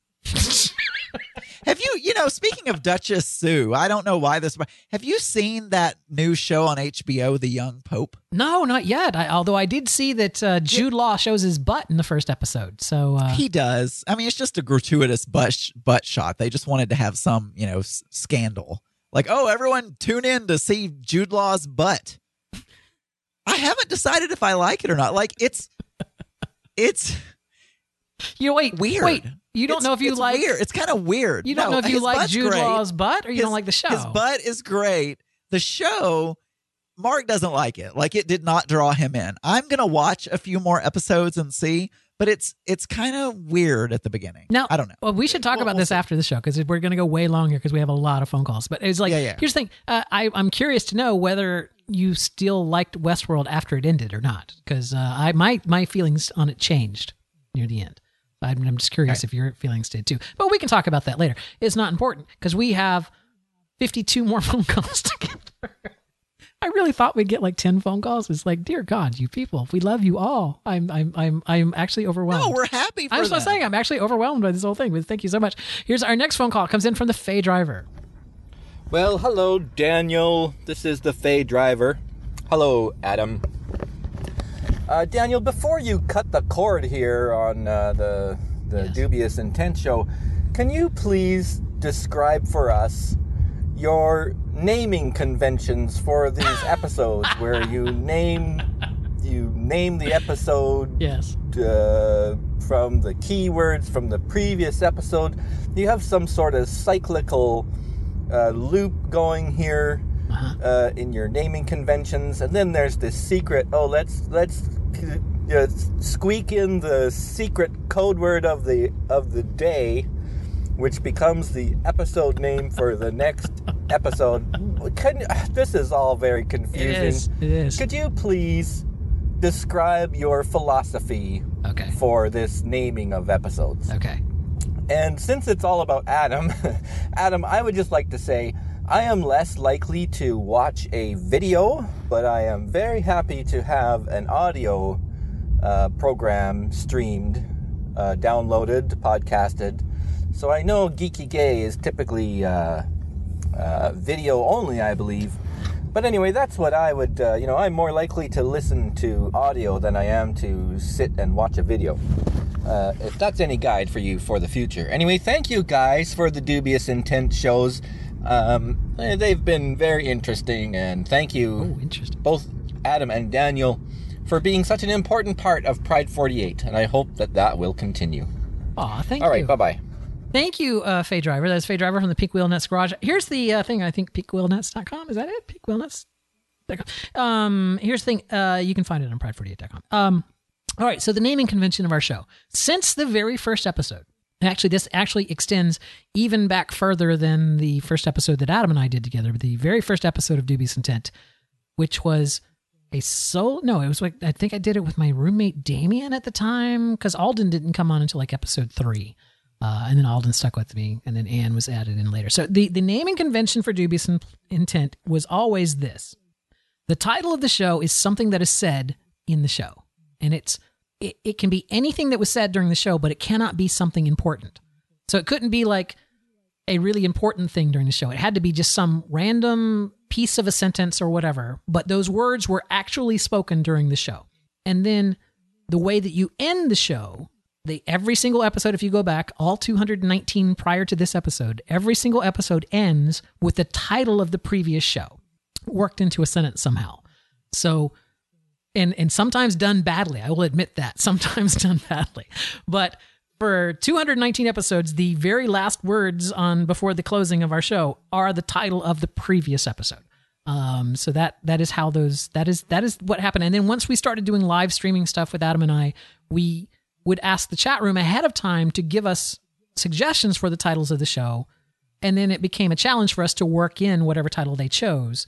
Have you, speaking of Duchess Sue, I don't know why this, have you seen that new show on HBO, The Young Pope? No, not yet. Although I did see that Jude Law shows his butt in the first episode. So he does. I mean, it's just a gratuitous butt shot. They just wanted to have some, scandal. Like, oh, everyone tune in to see Jude Law's butt. I haven't decided if I like it or not. Like, it's weird. Wait, you don't know if you like weird. It's kind of weird. You don't know if you like Jude Law's butt or you don't like the show. His butt is great. The show, Mark doesn't like it. Like, it did not draw him in. I'm going to watch a few more episodes and see, but it's kind of weird at the beginning. Now, I don't know. Well, we should talk about this after the show because we're going to go way long here because we have a lot of phone calls. But it's like, here's the thing. I'm curious to know whether you still liked Westworld after it ended or not, because my feelings on it changed near the end. I'm just curious if your feelings did too. But we can talk about that later. It's not important because we have 52 more phone calls to get through. I really thought we'd get like 10 phone calls. It's like, dear God, you people, we love you all. I'm actually overwhelmed. No, we're happy for I'm just saying, I'm actually overwhelmed by this whole thing. But thank you so much. Here's our next phone call. It comes in from the Faye Driver. Well, hello, Daniel. This is the Faye Driver. Hello, Adam. Daniel, before you cut the cord here on the Dubious Intent show, can you please describe for us your naming conventions for these episodes, where you name the episode from the keywords from the previous episode? You have some sort of cyclical loop going here in your naming conventions, and then there's this secret. Oh, let's squeak in the secret code word of the day, which becomes the episode name for the next episode. This is all very confusing. It is. Could you please describe your philosophy for this naming of episodes? Okay. And since it's all about Adam, Adam, I would just like to say I am less likely to watch a video, but I am very happy to have an audio program streamed, downloaded, podcasted. So I know Geeky Gay is typically video only, I believe. But anyway, that's what I would, I'm more likely to listen to audio than I am to sit and watch a video. If that's any guide for you for the future. Anyway, thank you guys for the Dubious Intent shows. They've been very interesting, and thank you, both Adam and Daniel, for being such an important part of Pride 48, and I hope that will continue. Aw, thank you. All right, bye-bye. Thank you, Faye Driver. That's Faye Driver from the Peak Wheel Nuts Garage. Here's the thing, I think, peakwheelnuts.com. Is that it? Peakwheelnuts.com. Here's the thing. You can find it on pride48.com. All right, so the naming convention of our show. Since the very first episode, actually, this actually extends even back further than the first episode that Adam and I did together, but the very first episode of Dubious Intent, which was it was like, I think I did it with my roommate Damien at the time, because Alden didn't come on until like episode 3. And then Alden stuck with me, and then Ann was added in later. So the naming convention for Dubious Intent was always this. The title of the show is something that is said in the show. And it can be anything that was said during the show, but it cannot be something important. So it couldn't be like a really important thing during the show. It had to be just some random piece of a sentence or whatever, but those words were actually spoken during the show. And then the way that you end the show, every single episode, if you go back, all 219 prior to this episode, every single episode ends with the title of the previous show worked into a sentence somehow. So, and sometimes done badly. I will admit that. Sometimes done badly. But for 219 episodes, the very last words before the closing of our show are the title of the previous episode. So that is how that is what happened. And then once we started doing live streaming stuff with Adam and I, we would ask the chat room ahead of time to give us suggestions for the titles of the show. And then it became a challenge for us to work in whatever title they chose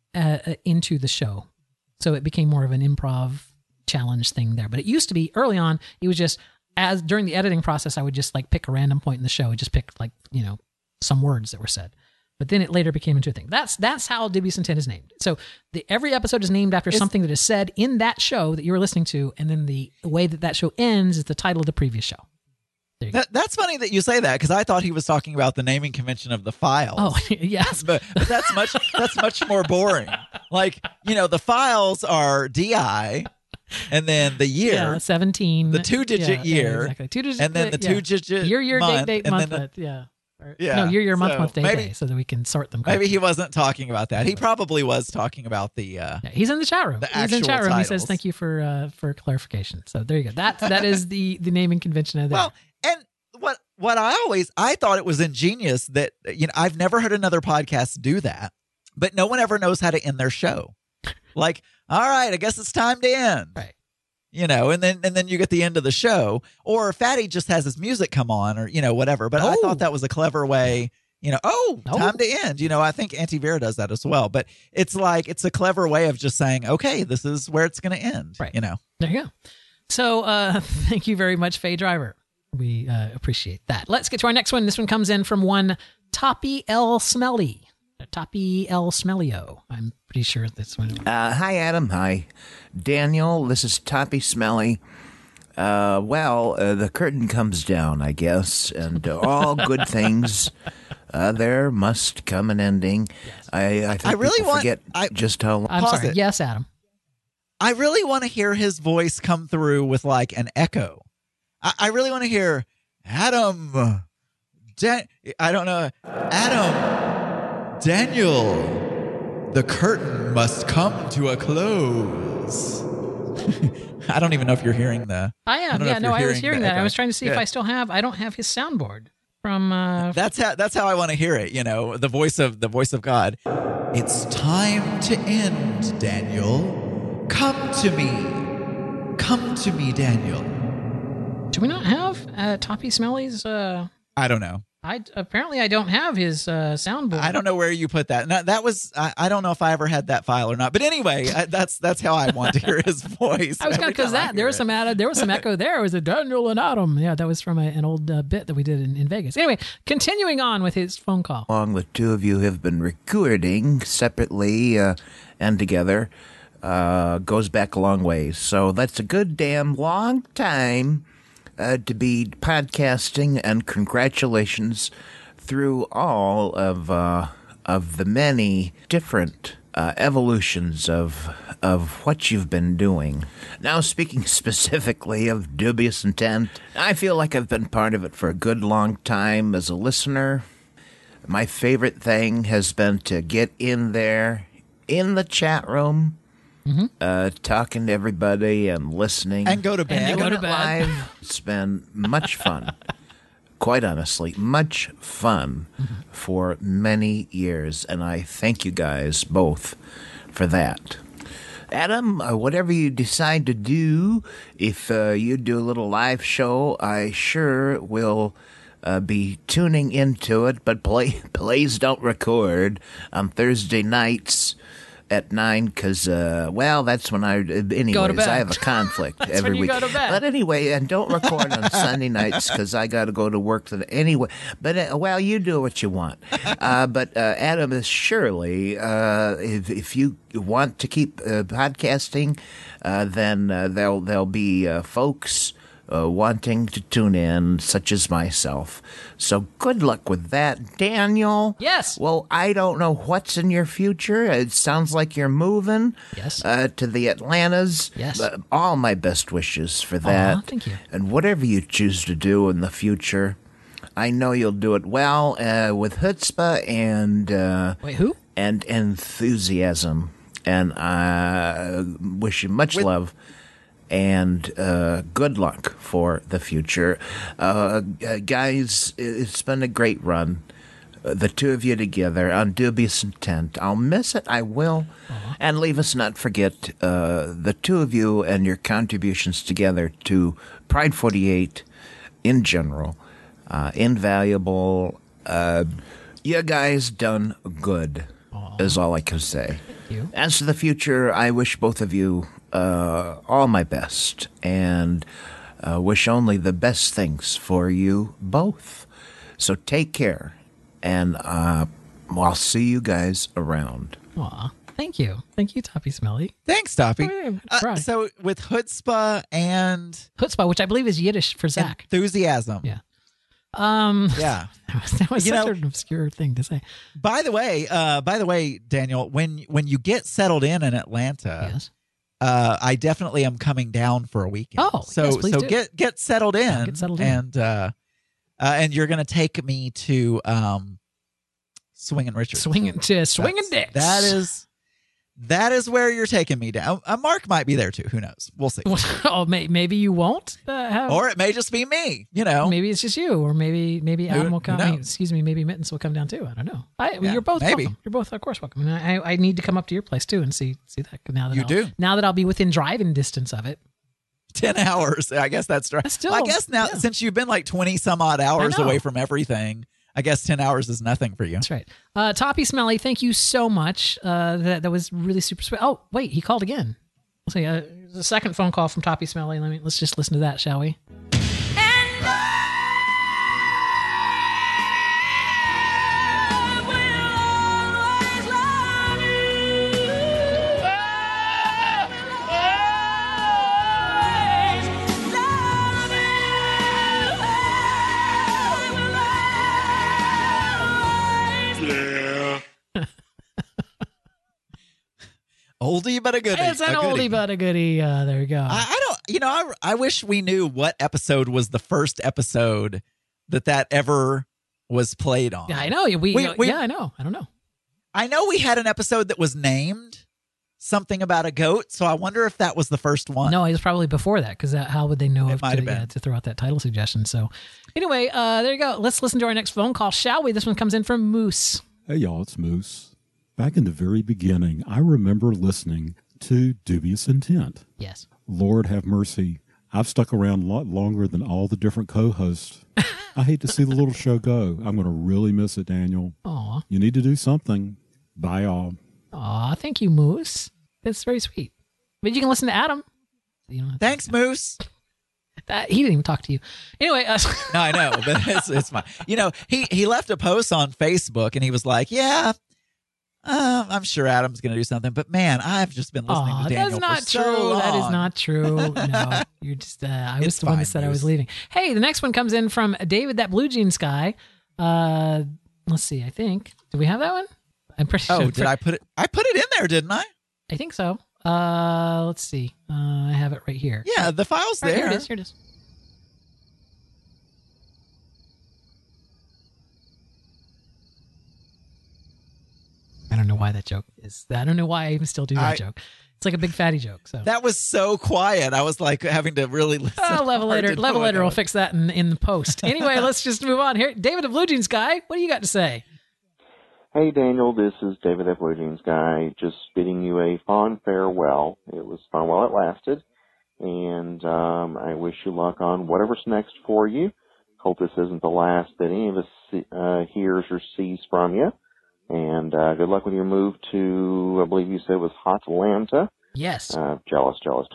into the show. So it became more of an improv challenge thing there. But it used to be early on, it was just during the editing process, I would just like pick a random point in the show and just pick like, some words that were said. But then it later became into a thing. That's how Dubious Intent is named. So every episode is named after something that is said in that show that you were listening to, and then the way that show ends is the title of the previous show. There you go. That's funny that you say that, because I thought he was talking about the naming convention of the files. Oh, yes. But that's much more boring. Like, the files are DI, and then the year. 17. The 2-digit year. Yeah, exactly. 2-digit, and then the 2-digit year, month. Date, month, yeah. No, year, month, day, so that we can sort them correctly. Maybe he wasn't talking about that. He probably was talking about the... he's in the chat room. He's in the chat room. He says, thank you for clarification. So there you go. That is the naming convention of that. Well, and what I thought it was ingenious that, I've never heard another podcast do that, but no one ever knows how to end their show. Like, all right, I guess it's time to end. Right. You know, and then you get the end of the show, or Fatty just has his music come on, or whatever. But I thought that was a clever way. Time to end. I think Auntie Vera does that as well. But it's a clever way of just saying, okay, this is where it's going to end. Right. There you go. So thank you very much, Faye Driver. We appreciate that. Let's get to our next one. This one comes in from one Toppy L. Smelly. Toppy L. Smellio. I'm pretty sure that's one. Hi, Adam. Hi, Daniel. This is Toppy Smelly. The curtain comes down, I guess, and all good things, there must come an ending. I think people forget just how long. I'm sorry. Yes, Adam. I really want to hear his voice come through with like an echo. I really want to hear Adam. I don't know. Adam. Daniel. The curtain must come to a close. I don't even know if you're hearing the. I am. I was hearing that. I was trying to see if I still have. I don't have his soundboard from. That's how I want to hear it. The voice of God. It's time to end, Daniel. Come to me, Daniel. Do we not have Toppy Smelly's? I don't know. Apparently I don't have his soundboard. I don't know where you put that. No, that was I don't know if I ever had that file or not. But anyway, that's how I want to hear his voice. I was going because there was some echo there. It was a Daniel and Adam. Yeah, that was from an old bit that we did in Vegas. Anyway, continuing on with his phone call. Long the two of you have been recording separately and together goes back a long ways. So that's a good damn long time. To be podcasting, and congratulations through all of the many different evolutions of what you've been doing. Now, speaking specifically of Dubious Intent, I feel like I've been part of it for a good long time as a listener. My favorite thing has been to get in there in the chat room. Mm-hmm. Talking to everybody and listening. And go to bed. And go to bed. Live. It's been much fun. Quite honestly, much fun for many years. And I thank you guys both for that. Adam, whatever you decide to do, if you do a little live show, I sure will be tuning into it. But please don't record on Thursday nights at 9, because, that's when anyways, I have a conflict every week. But anyway, and don't record on Sunday nights, because I got to go to work anyway. But, you do what you want. But Adam is surely, if you want to keep podcasting, then there'll be folks wanting to tune in, such as myself. So good luck with that, Daniel. Yes. Well, I don't know what's in your future. It sounds like you're moving. Yes. To the Atlantas. Yes. All my best wishes for that. Thank you. And whatever you choose to do in the future, I know you'll do it well with chutzpah and wait, who? And enthusiasm. And I wish you much love. And good luck for the future. Guys, it's been a great run. The two of you together on Dubious Intent. I'll miss it. I will. And leave us not forget the two of you and your contributions together to Pride 48 in general. Invaluable. You guys done good, is all I can say. Thank you. As for the future, I wish both of you all my best, and wish only the best things for you both. So take care, and I'll see you guys around. Aw, thank you, Toppy Smelly. Thanks, Toppy. Right. So with chutzpah and chutzpah, which I believe is Yiddish for Zach, enthusiasm. Yeah. Yeah, that was such an obscure thing to say. By the way, Daniel, when you get settled in Atlanta, yes. I definitely am coming down for a weekend. Oh, yes, please do. Get settled in. Yeah, get settled in. And you're going to take me to Swingin' Richards. Swingin' Dicks. That is where you're taking me down. Mark might be there too. Who knows? We'll see. Oh, maybe you won't have. Or it may just be me. You know, maybe it's just you, or maybe Adam will come. Excuse me, maybe Mittens will come down too. I don't know. You're both welcome. You're both, of course, welcome. And I need to come up to your place too and see that. Now that I'll be within driving distance of it. 10 hours. I guess that's right. I guess now since you've been like 20 some odd hours away from everything. I guess 10 hours is nothing for you. That's right. Toppy Smelly, thank you so much. That was really super sweet. Oh, wait, he called again. Let's see. There's a second phone call from Toppy Smelly. Let's just listen to that, shall we? Oldie but a goodie. It's an oldie but a goodie. There you go. I wish we knew what episode was the first episode that ever was played on. Yeah, I know. I know. I don't know. I know we had an episode that was named something about a goat, so I wonder if that was the first one. No, it was probably before that, because how would they know to throw out that title suggestion? So anyway, there you go. Let's listen to our next phone call, shall we? This one comes in from Moose. Hey, y'all, it's Moose. Back in the very beginning, I remember listening to Dubious Intent. Yes. Lord have mercy. I've stuck around a lot longer than all the different co-hosts. I hate to see the little show go. I'm going to really miss it, Daniel. Aw. You need to do something. Bye, all. Aw, thank you, Moose. That's very sweet. But you can listen to Adam. Thanks, Moose. He didn't even talk to you. Anyway. No, I know, but it's fine. He left a post on Facebook, and he was like, yeah, I'm sure Adam's going to do something, but man, I've just been listening to Daniel that's not for so true. long. That is not true. No, you're just, I was the one that said I was leaving. Hey, the next one comes in from David, that Blue Jeans guy. Let's see, I think. Do we have that one? I'm pretty sure. Oh, did I put it? I put it in there, didn't I? I think so. Let's see. I have it right here. Yeah, the file's there. Here it is. I don't know why that joke is. I don't know why I even still do that joke. It's like a big fatty joke. So that was so quiet. I was like having to really listen. Levelator will fix that in the post. Anyway, let's just move on here. David the Blue Jeans guy, what do you got to say? Hey, Daniel, this is David the Blue Jeans guy. Just bidding you a fond farewell. It was fun while it lasted. And I wish you luck on whatever's next for you. Hope this isn't the last that any of us hears or sees from you. And good luck with your move to, I believe you said it was Hotlanta. Yes. Jealous.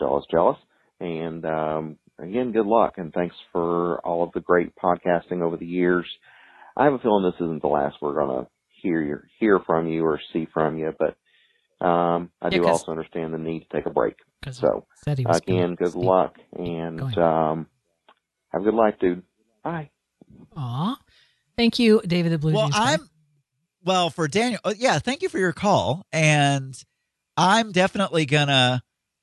And again, good luck, and thanks for all of the great podcasting over the years. I have a feeling this isn't the last we're going to hear from you or see from you, but I do also understand the need to take a break. So, again, good luck, and have a good life, dude. Bye. Aw. Thank you, David the Blue Jeans guy. Well, for Daniel, yeah, thank you for your call. And I'm definitely going to,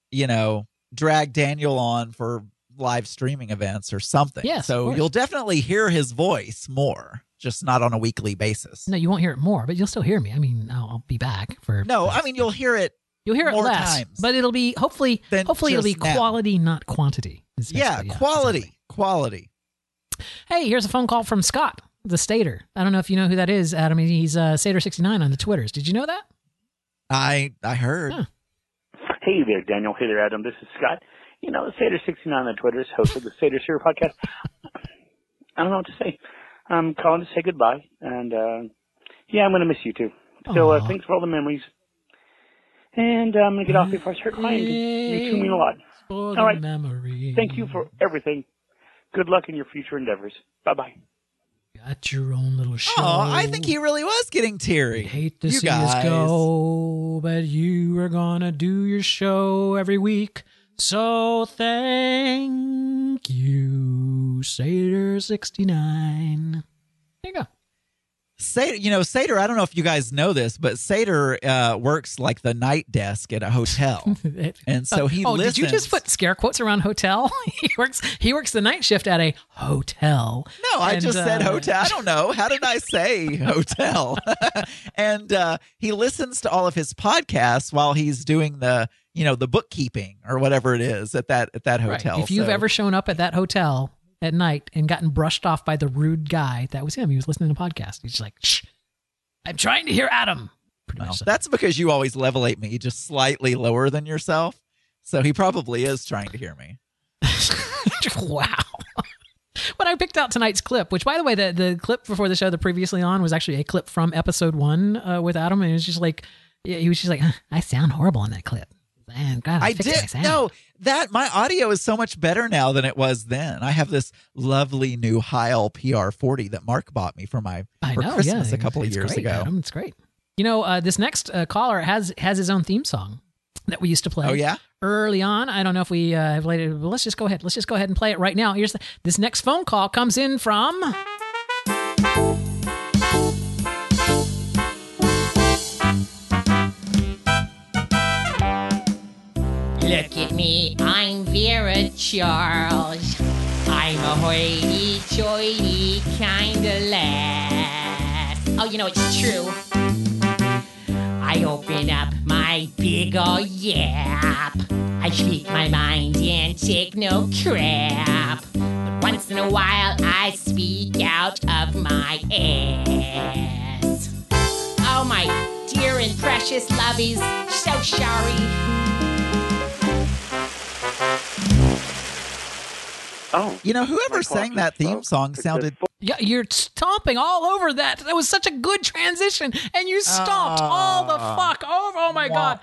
drag Daniel on for live streaming events or something. Yes, so you'll definitely hear his voice more, just not on a weekly basis. No, you won't hear it more, but you'll still hear me. I mean, I'll be back for. No, I mean, you'll hear it. You'll hear it more less, times, but it'll be hopefully it'll be quality, not quantity. Quality. Hey, here's a phone call from Scott, the Stater. I don't know if you know who that is, Adam. He's Stater69 on the Twitters. Did you know that? I heard. Huh. Hey there, Daniel. Hey there, Adam. This is Scott. Stater69 on the Twitters, host of the Stater Series podcast. I don't know what to say. I'm calling to say goodbye, and I'm going to miss you too. So thanks for all the memories. And I'm going to get off before I start crying. You two mean a lot. All right. Thank you for everything. Good luck in your future endeavors. Bye-bye. Got your own little show. Oh, I think he really was getting teary. Hate to see us go, but you are going to do your show every week. So thank you, Satyr69. There you go. Sater, I don't know if you guys know this, but Sater works like the night desk at a hotel. And so he listens. Did you just put scare quotes around hotel? He works the night shift at a hotel. No, I just said hotel. I don't know. How did I say hotel? And he listens to all of his podcasts while he's doing the bookkeeping or whatever it is at that hotel. Right. If you've ever shown up at that hotel at night and gotten brushed off by the rude guy, that was him. He was listening to a podcast. He's just like, shh, I'm trying to hear Adam. Well, that's because you always levelate me just slightly lower than yourself. So he probably is trying to hear me. Wow. When I picked out tonight's clip, which, by the way, the clip before the show, the previously on, was actually a clip from episode 1 with Adam. And he was just like, I sound horrible in that clip. Man, God, I did. No, my audio is so much better now than it was then. I have this lovely new Heil PR40 that Mark bought me for Christmas a couple of years ago. Adam, it's great. This next caller has his own theme song that we used to play. Oh yeah, early on. I don't know if we have played it. But let's just go ahead. Let's just go ahead and play it right now. This next phone call comes in from. Look at me, I'm Vera Charles. I'm a hoity-toity kind of lass. Oh, it's true. I open up my big ol' yap. I speak my mind and take no crap. But once in a while, I speak out of my ass. Oh, my dear and precious lovies, so sorry. Oh, whoever sang that theme song sounded. Yeah, you're stomping all over that. That was such a good transition, and you stomped all the fuck over. Oh my God!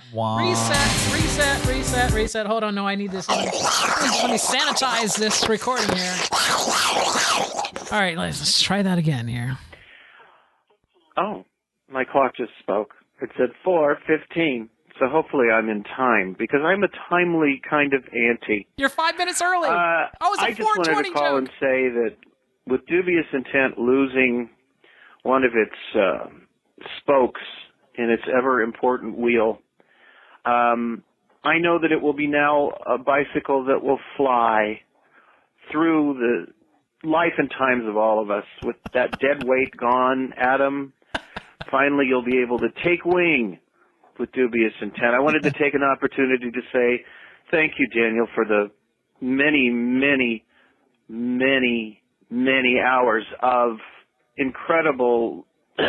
Reset. Hold on, no, I need this. Let me sanitize this recording here. All right, let's try that again here. Oh, my clock just spoke. It said 4:15. So hopefully I'm in time, because I'm a timely kind of auntie. You're 5 minutes early. I just wanted to call and say that with Dubious Intent losing one of its spokes in its ever-important wheel, I know that it will be now a bicycle that will fly through the life and times of all of us. With that dead weight gone, Adam, finally you'll be able to take wing with Dubious Intent. I wanted to take an opportunity to say thank you, Daniel, for the many, many, many, many hours of incredible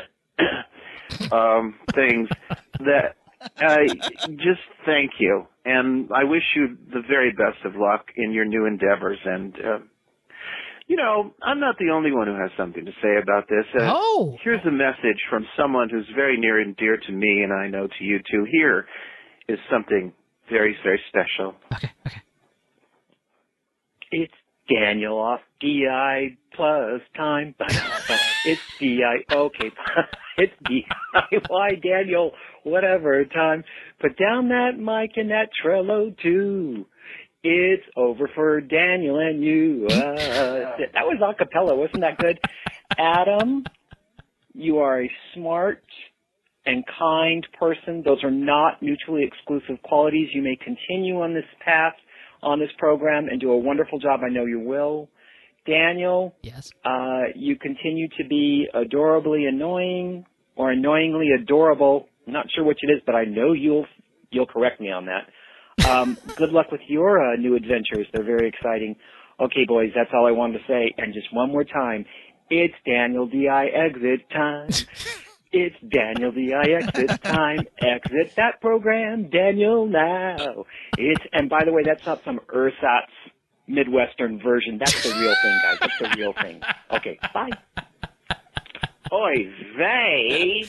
things that just thank you. And I wish you the very best of luck in your new endeavors. And, I'm not the only one who has something to say about this. Here's a message from someone who's very near and dear to me, and I know to you too. Here is something very, very special. Okay. It's Daniel off DI plus time. It's DI. Okay. It's DIY Daniel, whatever time. Put down that mic and that Trello too. It's over for Daniel and you. That was a cappella. Wasn't that good? Adam, you are a smart and kind person. Those are not mutually exclusive qualities. You may continue on this path, on this program, and do a wonderful job. I know you will. Daniel, yes. You continue to be adorably annoying or annoyingly adorable. I'm not sure which it is, but I know you'll correct me on that. Good luck with your new adventures. They're very exciting. Okay, boys, that's all I wanted to say. And just one more time, it's Daniel D.I. exit time. It's Daniel D.I. exit time. Exit that program, Daniel, now. And by the way, that's not some ersatz Midwestern version. That's the real thing, guys. That's the real thing. Okay, bye. Oy vey.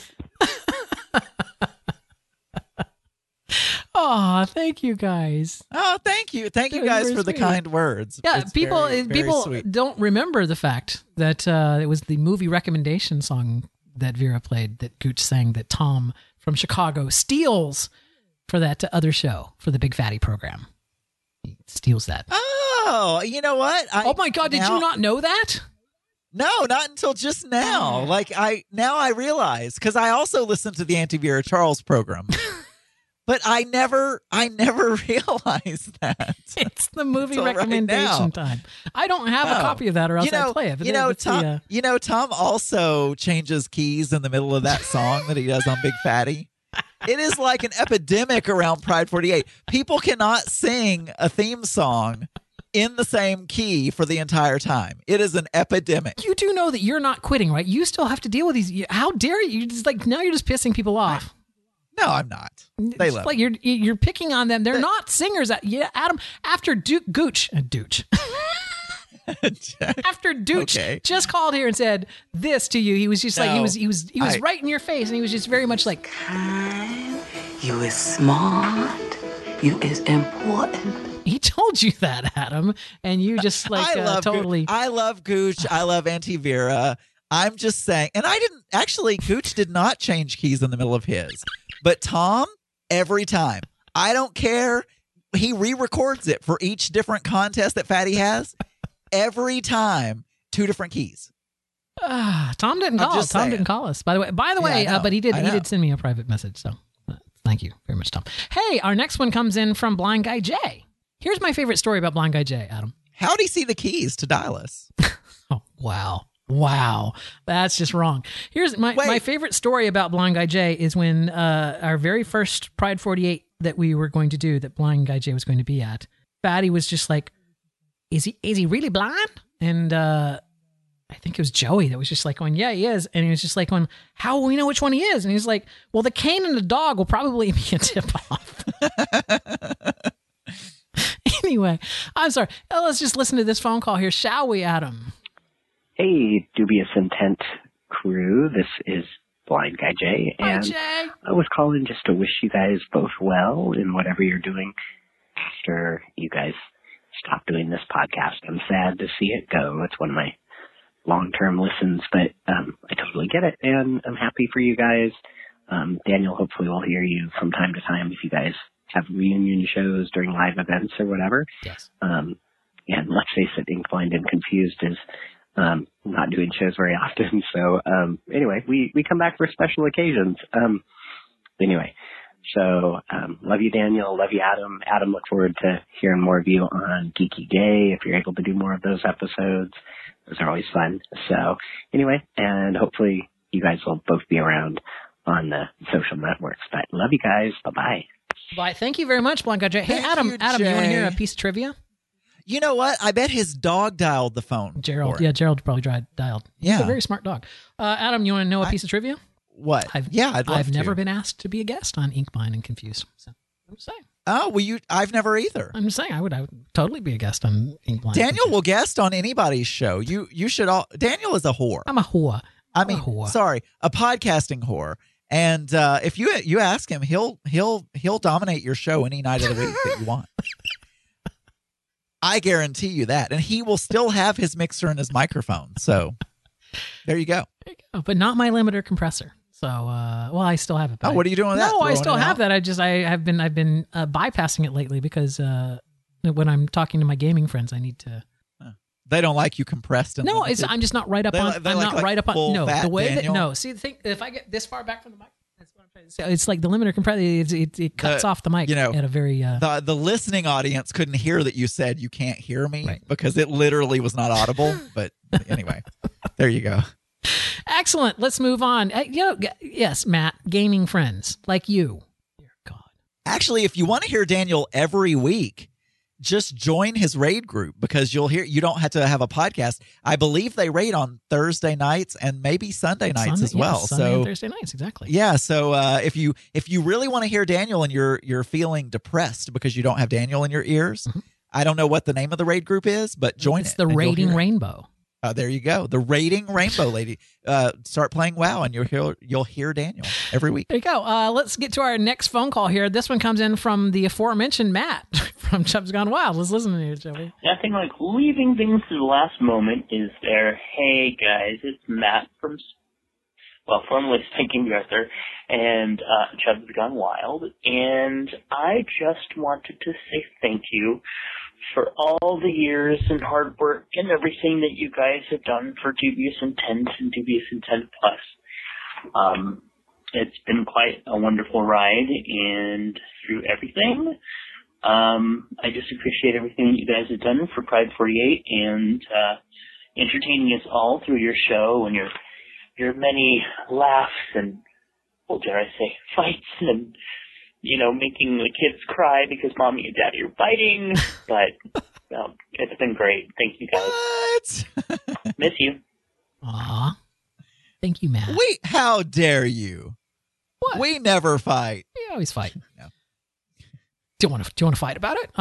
Oh, thank you guys. Oh, thank you. Thank you guys for the kind words. Yeah, it's people very sweet. don't remember the fact that it was the movie recommendation song that Vera played, that Gooch sang, that Tom from Chicago steals for that other show, for the Big Fatty program. He steals that. Oh, you know what? Oh my God, did you not know that? No, not until just now. Like now I realize, because I also listened to the Auntie Vera Charles program. But I never realized that. It's the movie Until recommendation right time. I don't have a copy of that, or else I'd play it. But Tom also changes keys in the middle of that song that he does on Big Fatty. It is like an epidemic around Pride 48. People cannot sing a theme song in the same key for the entire time. It is an epidemic. You do know that you're not quitting, right? You still have to deal with these. How dare you? Just like now you're just pissing people off. No, I'm not. They love like me. you're picking on them. They're not singers. Yeah, Adam. After Gooch. After Dooch just called here and said this to you, he was just like he was right in your face, and he was just very much like, You is smart. You is important. He told you that, Adam, and you just like totally. I love Gooch. I love Auntie Vera. I'm just saying, and I didn't actually. Gooch did not change keys in the middle of his, but Tom every time. I don't care. He re-records it for each different contest that Fatty has. Every time, 2 different keys. Tom didn't call. Tom didn't call us. By the way, but he did. He did send me a private message. So thank you very much, Tom. Hey, our next one comes in from Blind Guy Jay. Here's my favorite story about Blind Guy Jay, Adam. How'd he see the keys to dial us? Oh, wow. That's just wrong. Here's my favorite story about Blind Guy Jay is when our very first Pride 48 that we were going to do, that Blind Guy Jay was going to be at, Fatty was just like, Is he really blind? And I think it was Joey that was just like going, yeah, he is. And he was just like going, how will we know which one he is? And he's like, well, the cane and the dog will probably be a tip-off. Anyway, I'm sorry. Let's just listen to this phone call here, shall we, Adam? Hey, Dubious Intent crew. This is Blind Guy Jay. And Jay. I was calling just to wish you guys both well in whatever you're doing after you guys stop doing this podcast. I'm sad to see it go. It's one of my long-term listens, but I totally get it, and I'm happy for you guys. Daniel, hopefully we'll hear you from time to time if you guys have reunion shows during live events or whatever. Yes. And let's face it, Inkblind and Confused is not doing shows very often. So anyway, we come back for special occasions. Anyway. So, love you, Daniel. Love you, Adam. Adam, look forward to hearing more of you on Geeky Gay if you're able to do more of those episodes. Those are always fun. So, anyway, and hopefully you guys will both be around on the social networks. But love you guys. Bye-bye. Bye. Thank you very much, Blanca Jay. Hey, Adam, you want to hear a piece of trivia? You know what? I bet his dog dialed the phone. Gerald probably dialed. He's a very smart dog. Adam, you want to know a piece of trivia? What? I've never been asked to be a guest on Inkblind and Confused. So I'm just saying. Oh, well, I've never either. I'm just saying I would totally be a guest on Inkblind. Daniel will guest on anybody's show. You should all. Daniel is a whore. I'm a whore. I mean, sorry, a podcasting whore. And if you ask him, he'll dominate your show any night of the week that you want. I guarantee you that, and he will still have his mixer and his microphone. So there you go. But not my limiter compressor. So, I still have it. Oh, what are you doing with that? No, I still have that. I've been bypassing it lately because when I'm talking to my gaming friends, I need to. They don't like you compressed. And no, I'm just not right up on. I'm not right up on. No, the way that no. See the thing, if I get this far back from the mic, that's what I'm trying to say. It's like the limiter compressor. It cuts off the mic. At a very. The listening audience couldn't hear that you said you can't hear me because it literally was not audible. But anyway, there you go. Excellent. Let's move on. Yes, Matt, gaming friends like you. Dear God. Actually, if you want to hear Daniel every week, just join his raid group because you don't have to have a podcast. I believe they raid on Thursday nights and maybe Sunday nights as well. Sunday and Thursday nights, exactly. Yeah. So if you really want to hear Daniel and you're feeling depressed because you don't have Daniel in your ears, I don't know what the name of the raid group is, but join It's the Raiding Rainbow. There you go. The Raiding Rainbow lady. Start playing WoW and you'll hear Daniel every week. There you go. Let's get to our next phone call here. This one comes in from the aforementioned Matt from Chubb's Gone Wild. Let's listen to you, Joey. Nothing like leaving things to the last moment, is there? Hey guys, it's Matt from, formerly Stinking Arthur and Chubb's Gone Wild, and I just wanted to say thank you for all the years and hard work and everything that you guys have done for Dubious Intent and Dubious Intent Plus. It's been quite a wonderful ride, and through everything, I just appreciate everything that you guys have done for Pride 48 and entertaining us all through your show and your many laughs and, well, dare I say, fights and, making the kids cry because mommy and daddy are fighting. But it's been great. Thank you guys. What? Miss you. Aw. Thank you, Matt. How dare you? What? We never fight. We always fight. No. Do you want to fight about it?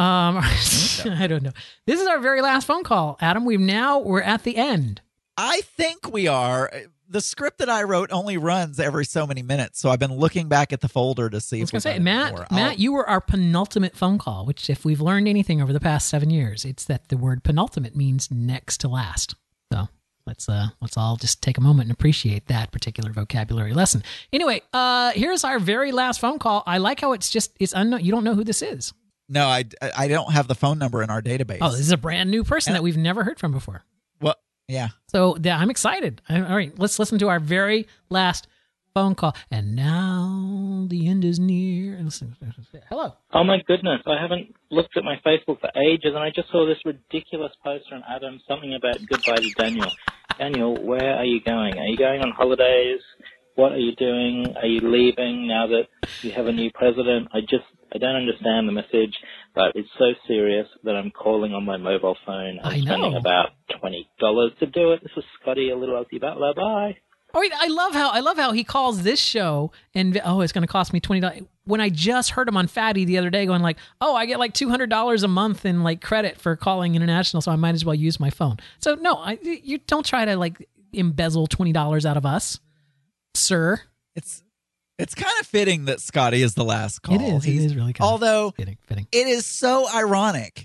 I don't know. This is our very last phone call, Adam. We're at the end. I think we are. The script that I wrote only runs every so many minutes, so I've been looking back at the folder to see. I was going to say, Matt, you were our penultimate phone call. Which, if we've learned anything over the past 7 years, it's that the word penultimate means next to last. So let's all just take a moment and appreciate that particular vocabulary lesson. Anyway, here's our very last phone call. I like how it's unknown. You don't know who this is. No, I don't have the phone number in our database. Oh, this is a brand new person that we've never heard from before. Well, yeah. So I'm excited. All right, let's listen to our very last phone call. And now the end is near. Listen. Hello. Oh my goodness, I haven't looked at my Facebook for ages, and I just saw this ridiculous poster on Adam, something about goodbye to Daniel. Daniel, where are you going? Are you going on holidays? What are you doing? Are you leaving now that you have a new president? I don't understand the message, but it's so serious that I'm calling on my mobile phone. I'm spending about $20 to do it. This is Scotty, a little Aussie battler. Bye. Oh, wait, I love how he calls this show and it's going to cost me $20. When I just heard him on Fatty the other day going like, oh, I get like $200 a month in like credit for calling international, so I might as well use my phone. So no, you don't try to like embezzle $20 out of us, sir. It's kind of fitting that Scotty is the last call. It is really kind of fitting. It is so ironic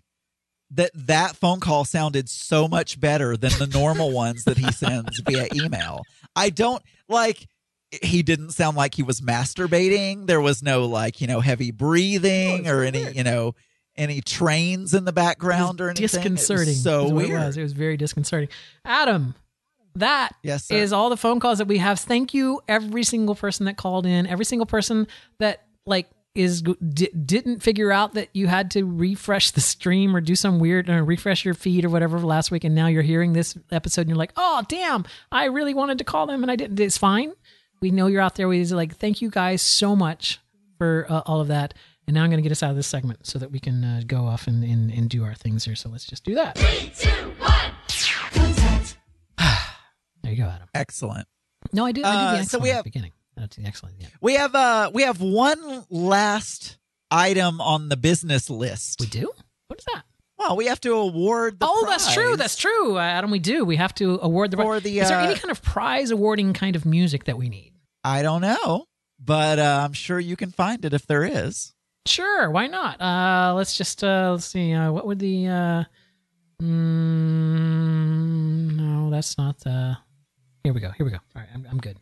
that phone call sounded so much better than the normal ones that he sends via email. He didn't sound like he was masturbating. There was no heavy breathing or any trains in the background or anything. Disconcerting. It was so weird. It was very disconcerting. Adam, that yes, is all the phone calls that we have. Thank you, every single person that called in, every single person that didn't figure out that you had to refresh the stream or do some weird refresh your feed or whatever last week, and now you're hearing this episode and you're like, oh damn, I really wanted to call them and I didn't. It's fine. We know you're out there. Thank you guys so much for all of that. And now I'm going to get us out of this segment so that we can go off and do our things here. So let's just do that. 3, 2, 1. There you go, Adam. Excellent. No, I did the excellent so we have, at the beginning. That's excellent. Yeah. We have one last item on the business list. We do? What is that? Well, we have to award the prize. That's true, Adam. We do. We have to award the prize. Is there any kind of prize awarding kind of music that we need? I don't know, but I'm sure you can find it if there is. Sure, why not? Let's just let's see. What would the? No, that's not. Here we go. All right, I'm good.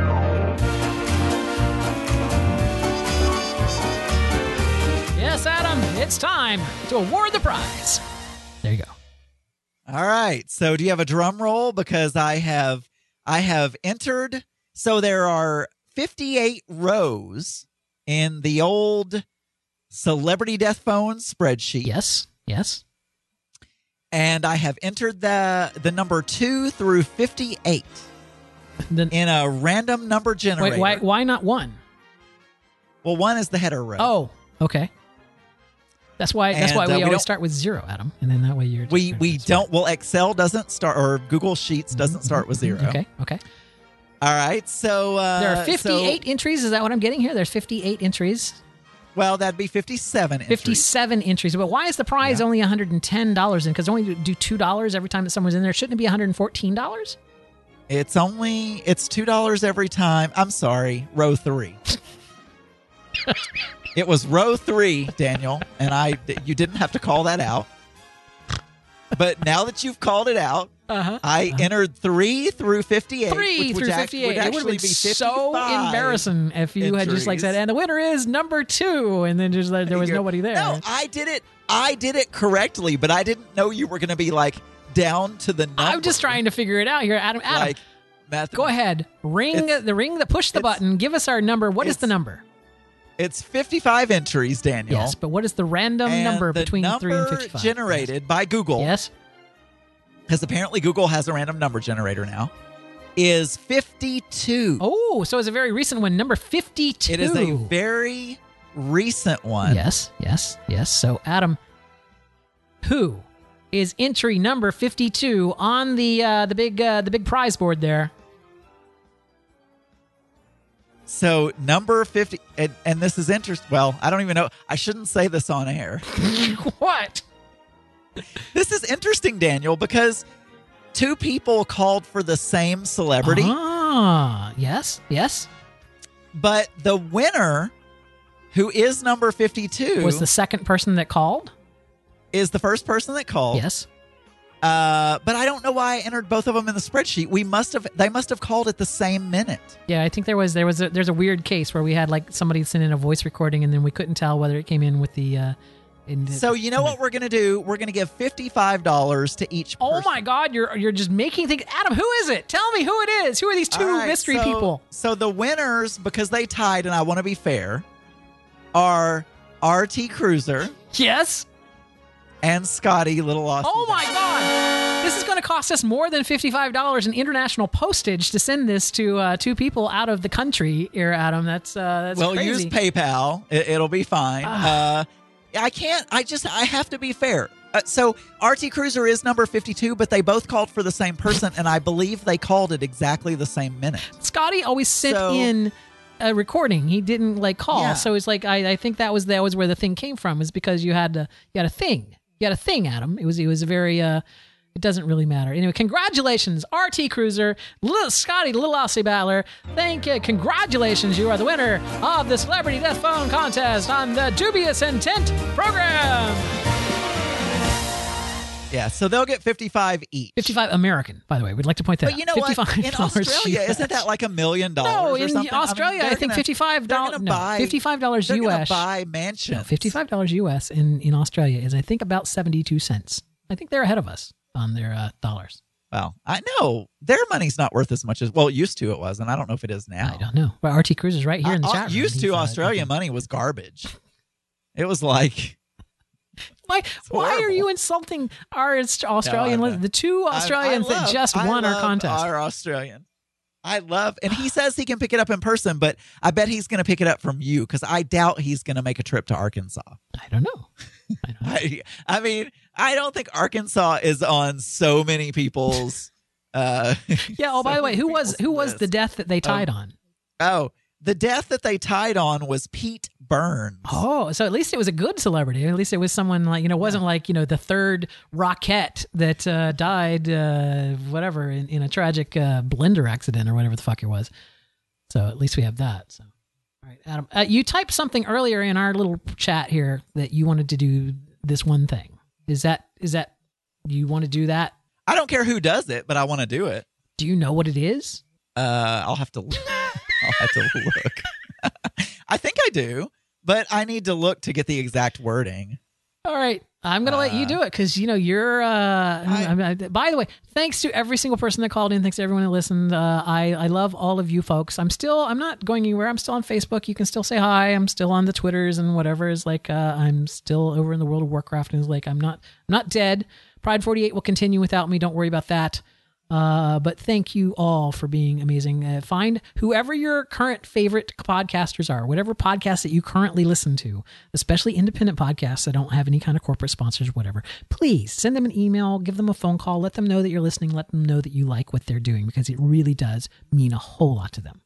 Yes, Adam, it's time to award the prize. There you go. All right. So do you have a drum roll? Because I have entered. So there are 58 rows in the old Celebrity Death Phone spreadsheet. Yes. And I have entered the number 2 through 58 in a random number generator. Wait, why not 1? Well, 1 is the header row. Oh, okay. That's why we always start with 0, Adam, and then that way you're. We don't. Well, Excel doesn't start, or Google Sheets doesn't start with 0. Okay. All right. So there are 58 entries. Is that what I'm getting here? There's 58 entries. Well, that'd be 57 entries. 57 entries. But why is the prize only $110? And because only do $2 every time that someone's in there, shouldn't it be $114? It's $2 every time. I'm sorry, row 3. It was row 3, Daniel, and you didn't have to call that out. But now that you've called it out, I entered 3 through 58. 3 which through would 58. Would It would have actually been be so 55 embarrassing if you had just like said, and the winner is number 2, and then just there was nobody there. No, I did it correctly, but I didn't know you were going to be like down to the number. I'm just trying to figure it out here, Adam. Go ahead. Push the button. Give us our number. What is the number? It's 55 entries, Daniel. Yes, but what is the random number between 3 and 55? Generated by Google. Yes. Because apparently Google has a random number generator now. Is 52. Oh, so it's a very recent one. Number 52. It is a very recent one. Yes. So, Adam, who is entry number 52 on the big prize board there? So number 50, and this is interesting. Well, I don't even know. I shouldn't say this on air. What? This is interesting, Daniel, because 2 people called for the same celebrity. Ah, yes. But the winner, who is number 52, was the second person that called. Is the first person that called. Yes. But I don't know why I entered both of them in the spreadsheet. They must have called at the same minute. Yeah, I think there's a weird case where we had like somebody send in a voice recording and then we couldn't tell whether it came in with the. So you know what we're gonna do? We're gonna give $55 to each person. Oh my God, you're just making things. Adam, who is it? Tell me who it is. Who are these 2 mystery people? So the winners, because they tied, and I want to be fair, are RT Cruiser. Yes. And Scotty Little Aussie. Oh my God! This is going to cost us more than $55 in international postage to send this to 2 people out of the country here, Adam. That's well, crazy. use PayPal. It'll be fine. I can't. I have to be fair. So RT Cruiser is number 52, but they both called for the same person, and I believe they called at exactly the same minute. Scotty always sent in a recording. He didn't call. Yeah. So it's like I think that was where the thing came from, is because you had a thing. You had a thing, Adam. It was a very it doesn't really matter. Anyway, congratulations, RT Cruiser, Scotty, Little Aussie Battler. Thank you. Congratulations, you are the winner of the Celebrity Death Phone Contest on the Dubious Intent program. Yeah, so they'll get 55 each. 55 American, by the way. We'd like to point that out. But you know what? In Australia, isn't that like $1 million no, or in something? Australia, I think $55. $55 they're US. They're buy mansions. No, $55 US in Australia is, I think, about 72 cents. I think they're ahead of us on their dollars. Well, I know their money's not worth as much as, well, used to it was, and I don't know if it is now. I don't know. But RT Cruiser's right here in the chat room. Used to, Australian money was garbage. It was like... Why are you insulting our Australian? The 2 Australians that just won our contest are Australian. And he says he can pick it up in person, but I bet he's going to pick it up from you, because I doubt he's going to make a trip to Arkansas. I don't know. I mean, I don't think Arkansas is on so many people's. Yeah. Oh, by the way, who was the death that they tied on? Oh, the death that they tied on was Pete Burns. Oh, so at least it was a good celebrity. At least it was someone wasn't like, the third Rockette that died, whatever, in a tragic blender accident or whatever the fuck it was. So at least we have that. So, all right, Adam, you typed something earlier in our little chat here that you wanted to do this one thing. Is that you want to do that? I don't care who does it, but I want to do it. Do you know what it is? I'll have to look. I think I do, but I need to look to get the exact wording. All right. I'm going to let you do it because, you're... by the way, thanks to every single person that called in. Thanks to everyone that listened. I love all of you folks. I'm not going anywhere. I'm still on Facebook. You can still say hi. I'm still on the Twitters and whatever. Is like I'm still over in the World of Warcraft. And it's like I'm not dead. Pride 48 will continue without me. Don't worry about that. But thank you all for being amazing. Find whoever your current favorite podcasters are, whatever podcasts that you currently listen to, especially independent podcasts that don't have any kind of corporate sponsors, whatever. Please send them an email, give them a phone call, let them know that you're listening, let them know that you like what they're doing, because it really does mean a whole lot to them.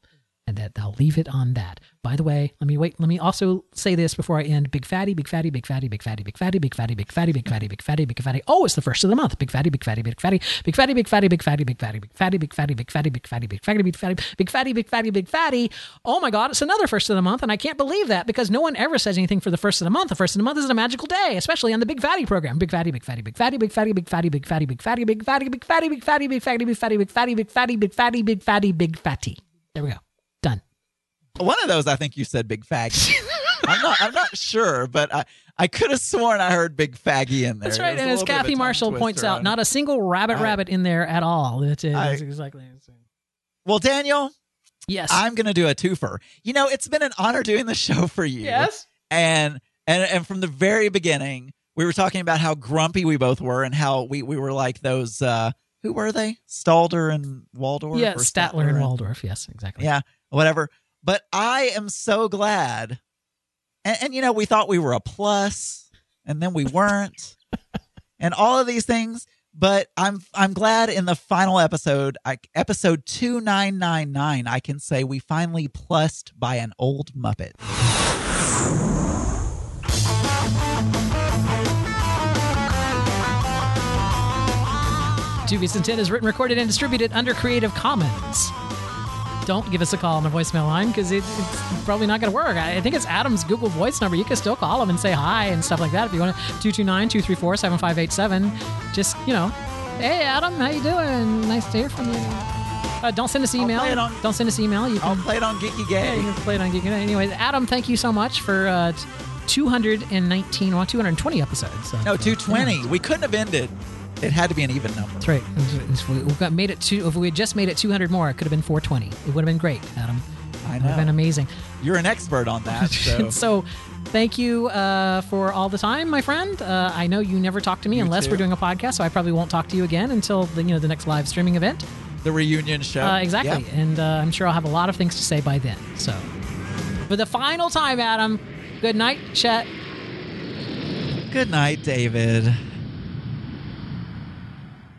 And that I'll leave it on that. By the way, let me also say this before I end. Big fatty, big fatty, big fatty, big fatty, big fatty, big fatty, big fatty, big fatty, big fatty, big fatty. Oh, it's the first of the month. Big fatty, big fatty, big fatty, big fatty, big fatty, big fatty, big fatty, big fatty, big fatty, big fatty, big fatty, big fatty, big fatty, big fatty, big fatty, big fatty. Oh my God, it's another first of the month, and I can't believe that because no one ever says anything for the first of the month. The first of the month is a magical day, especially on the Big Fatty program. Big fatty, big fatty, big fatty, big fatty, big fatty, big fatty, big fatty, big fatty, big fatty, big fatty, big fatty, big fatty, big fatty, big fatty, big fatty, big fatty, big fatty. There we go. Done. One of those, I think you said big faggy. I'm not sure, but I could have sworn I heard big faggy in there. That's right, and as Kathy Marshall points out, not a single rabbit in there at all. That's exactly the same. Well, Daniel, yes, I'm going to do a twofer. You know, it's been an honor doing the show for you. Yes, and from the very beginning, we were talking about how grumpy we both were, and how we were like those. Who were they? Stalder and Waldorf. Yeah, Statler and Waldorf. Yes, exactly. Yeah, whatever. But I am so glad. And you know, we thought we were a plus, and then we weren't, and all of these things. But I'm glad in the final episode, episode 2999, I can say we finally plussed by an old Muppet. Dubious Intent is written, recorded, and distributed under Creative Commons. Don't give us a call on the voicemail line because it's probably not going to work. I think it's Adam's Google Voice number. You can still call him and say hi and stuff like that if you want to. 229-234-7587. Just, you know, hey, Adam, how you doing? Nice to hear from you. Don't send us email. Don't send us email. I'll play it on Geeky Gay. Yeah, you can play it on Geeky Gay. Anyway, Adam, thank you so much for 220 episodes. No, 220. Yeah. We couldn't have ended. It had to be an even number. That's right. We made it if we had just made it 200 more, it could have been 420. It would have been great, Adam. I know. It would have been amazing. You're an expert on that. So thank you for all the time, my friend. I know you never talk to me unless we're doing a podcast, so I probably won't talk to you again until the next live streaming event. The reunion show. Exactly. Yep. And I'm sure I'll have a lot of things to say by then. So for the final time, Adam, good night, Chet. Good night, David.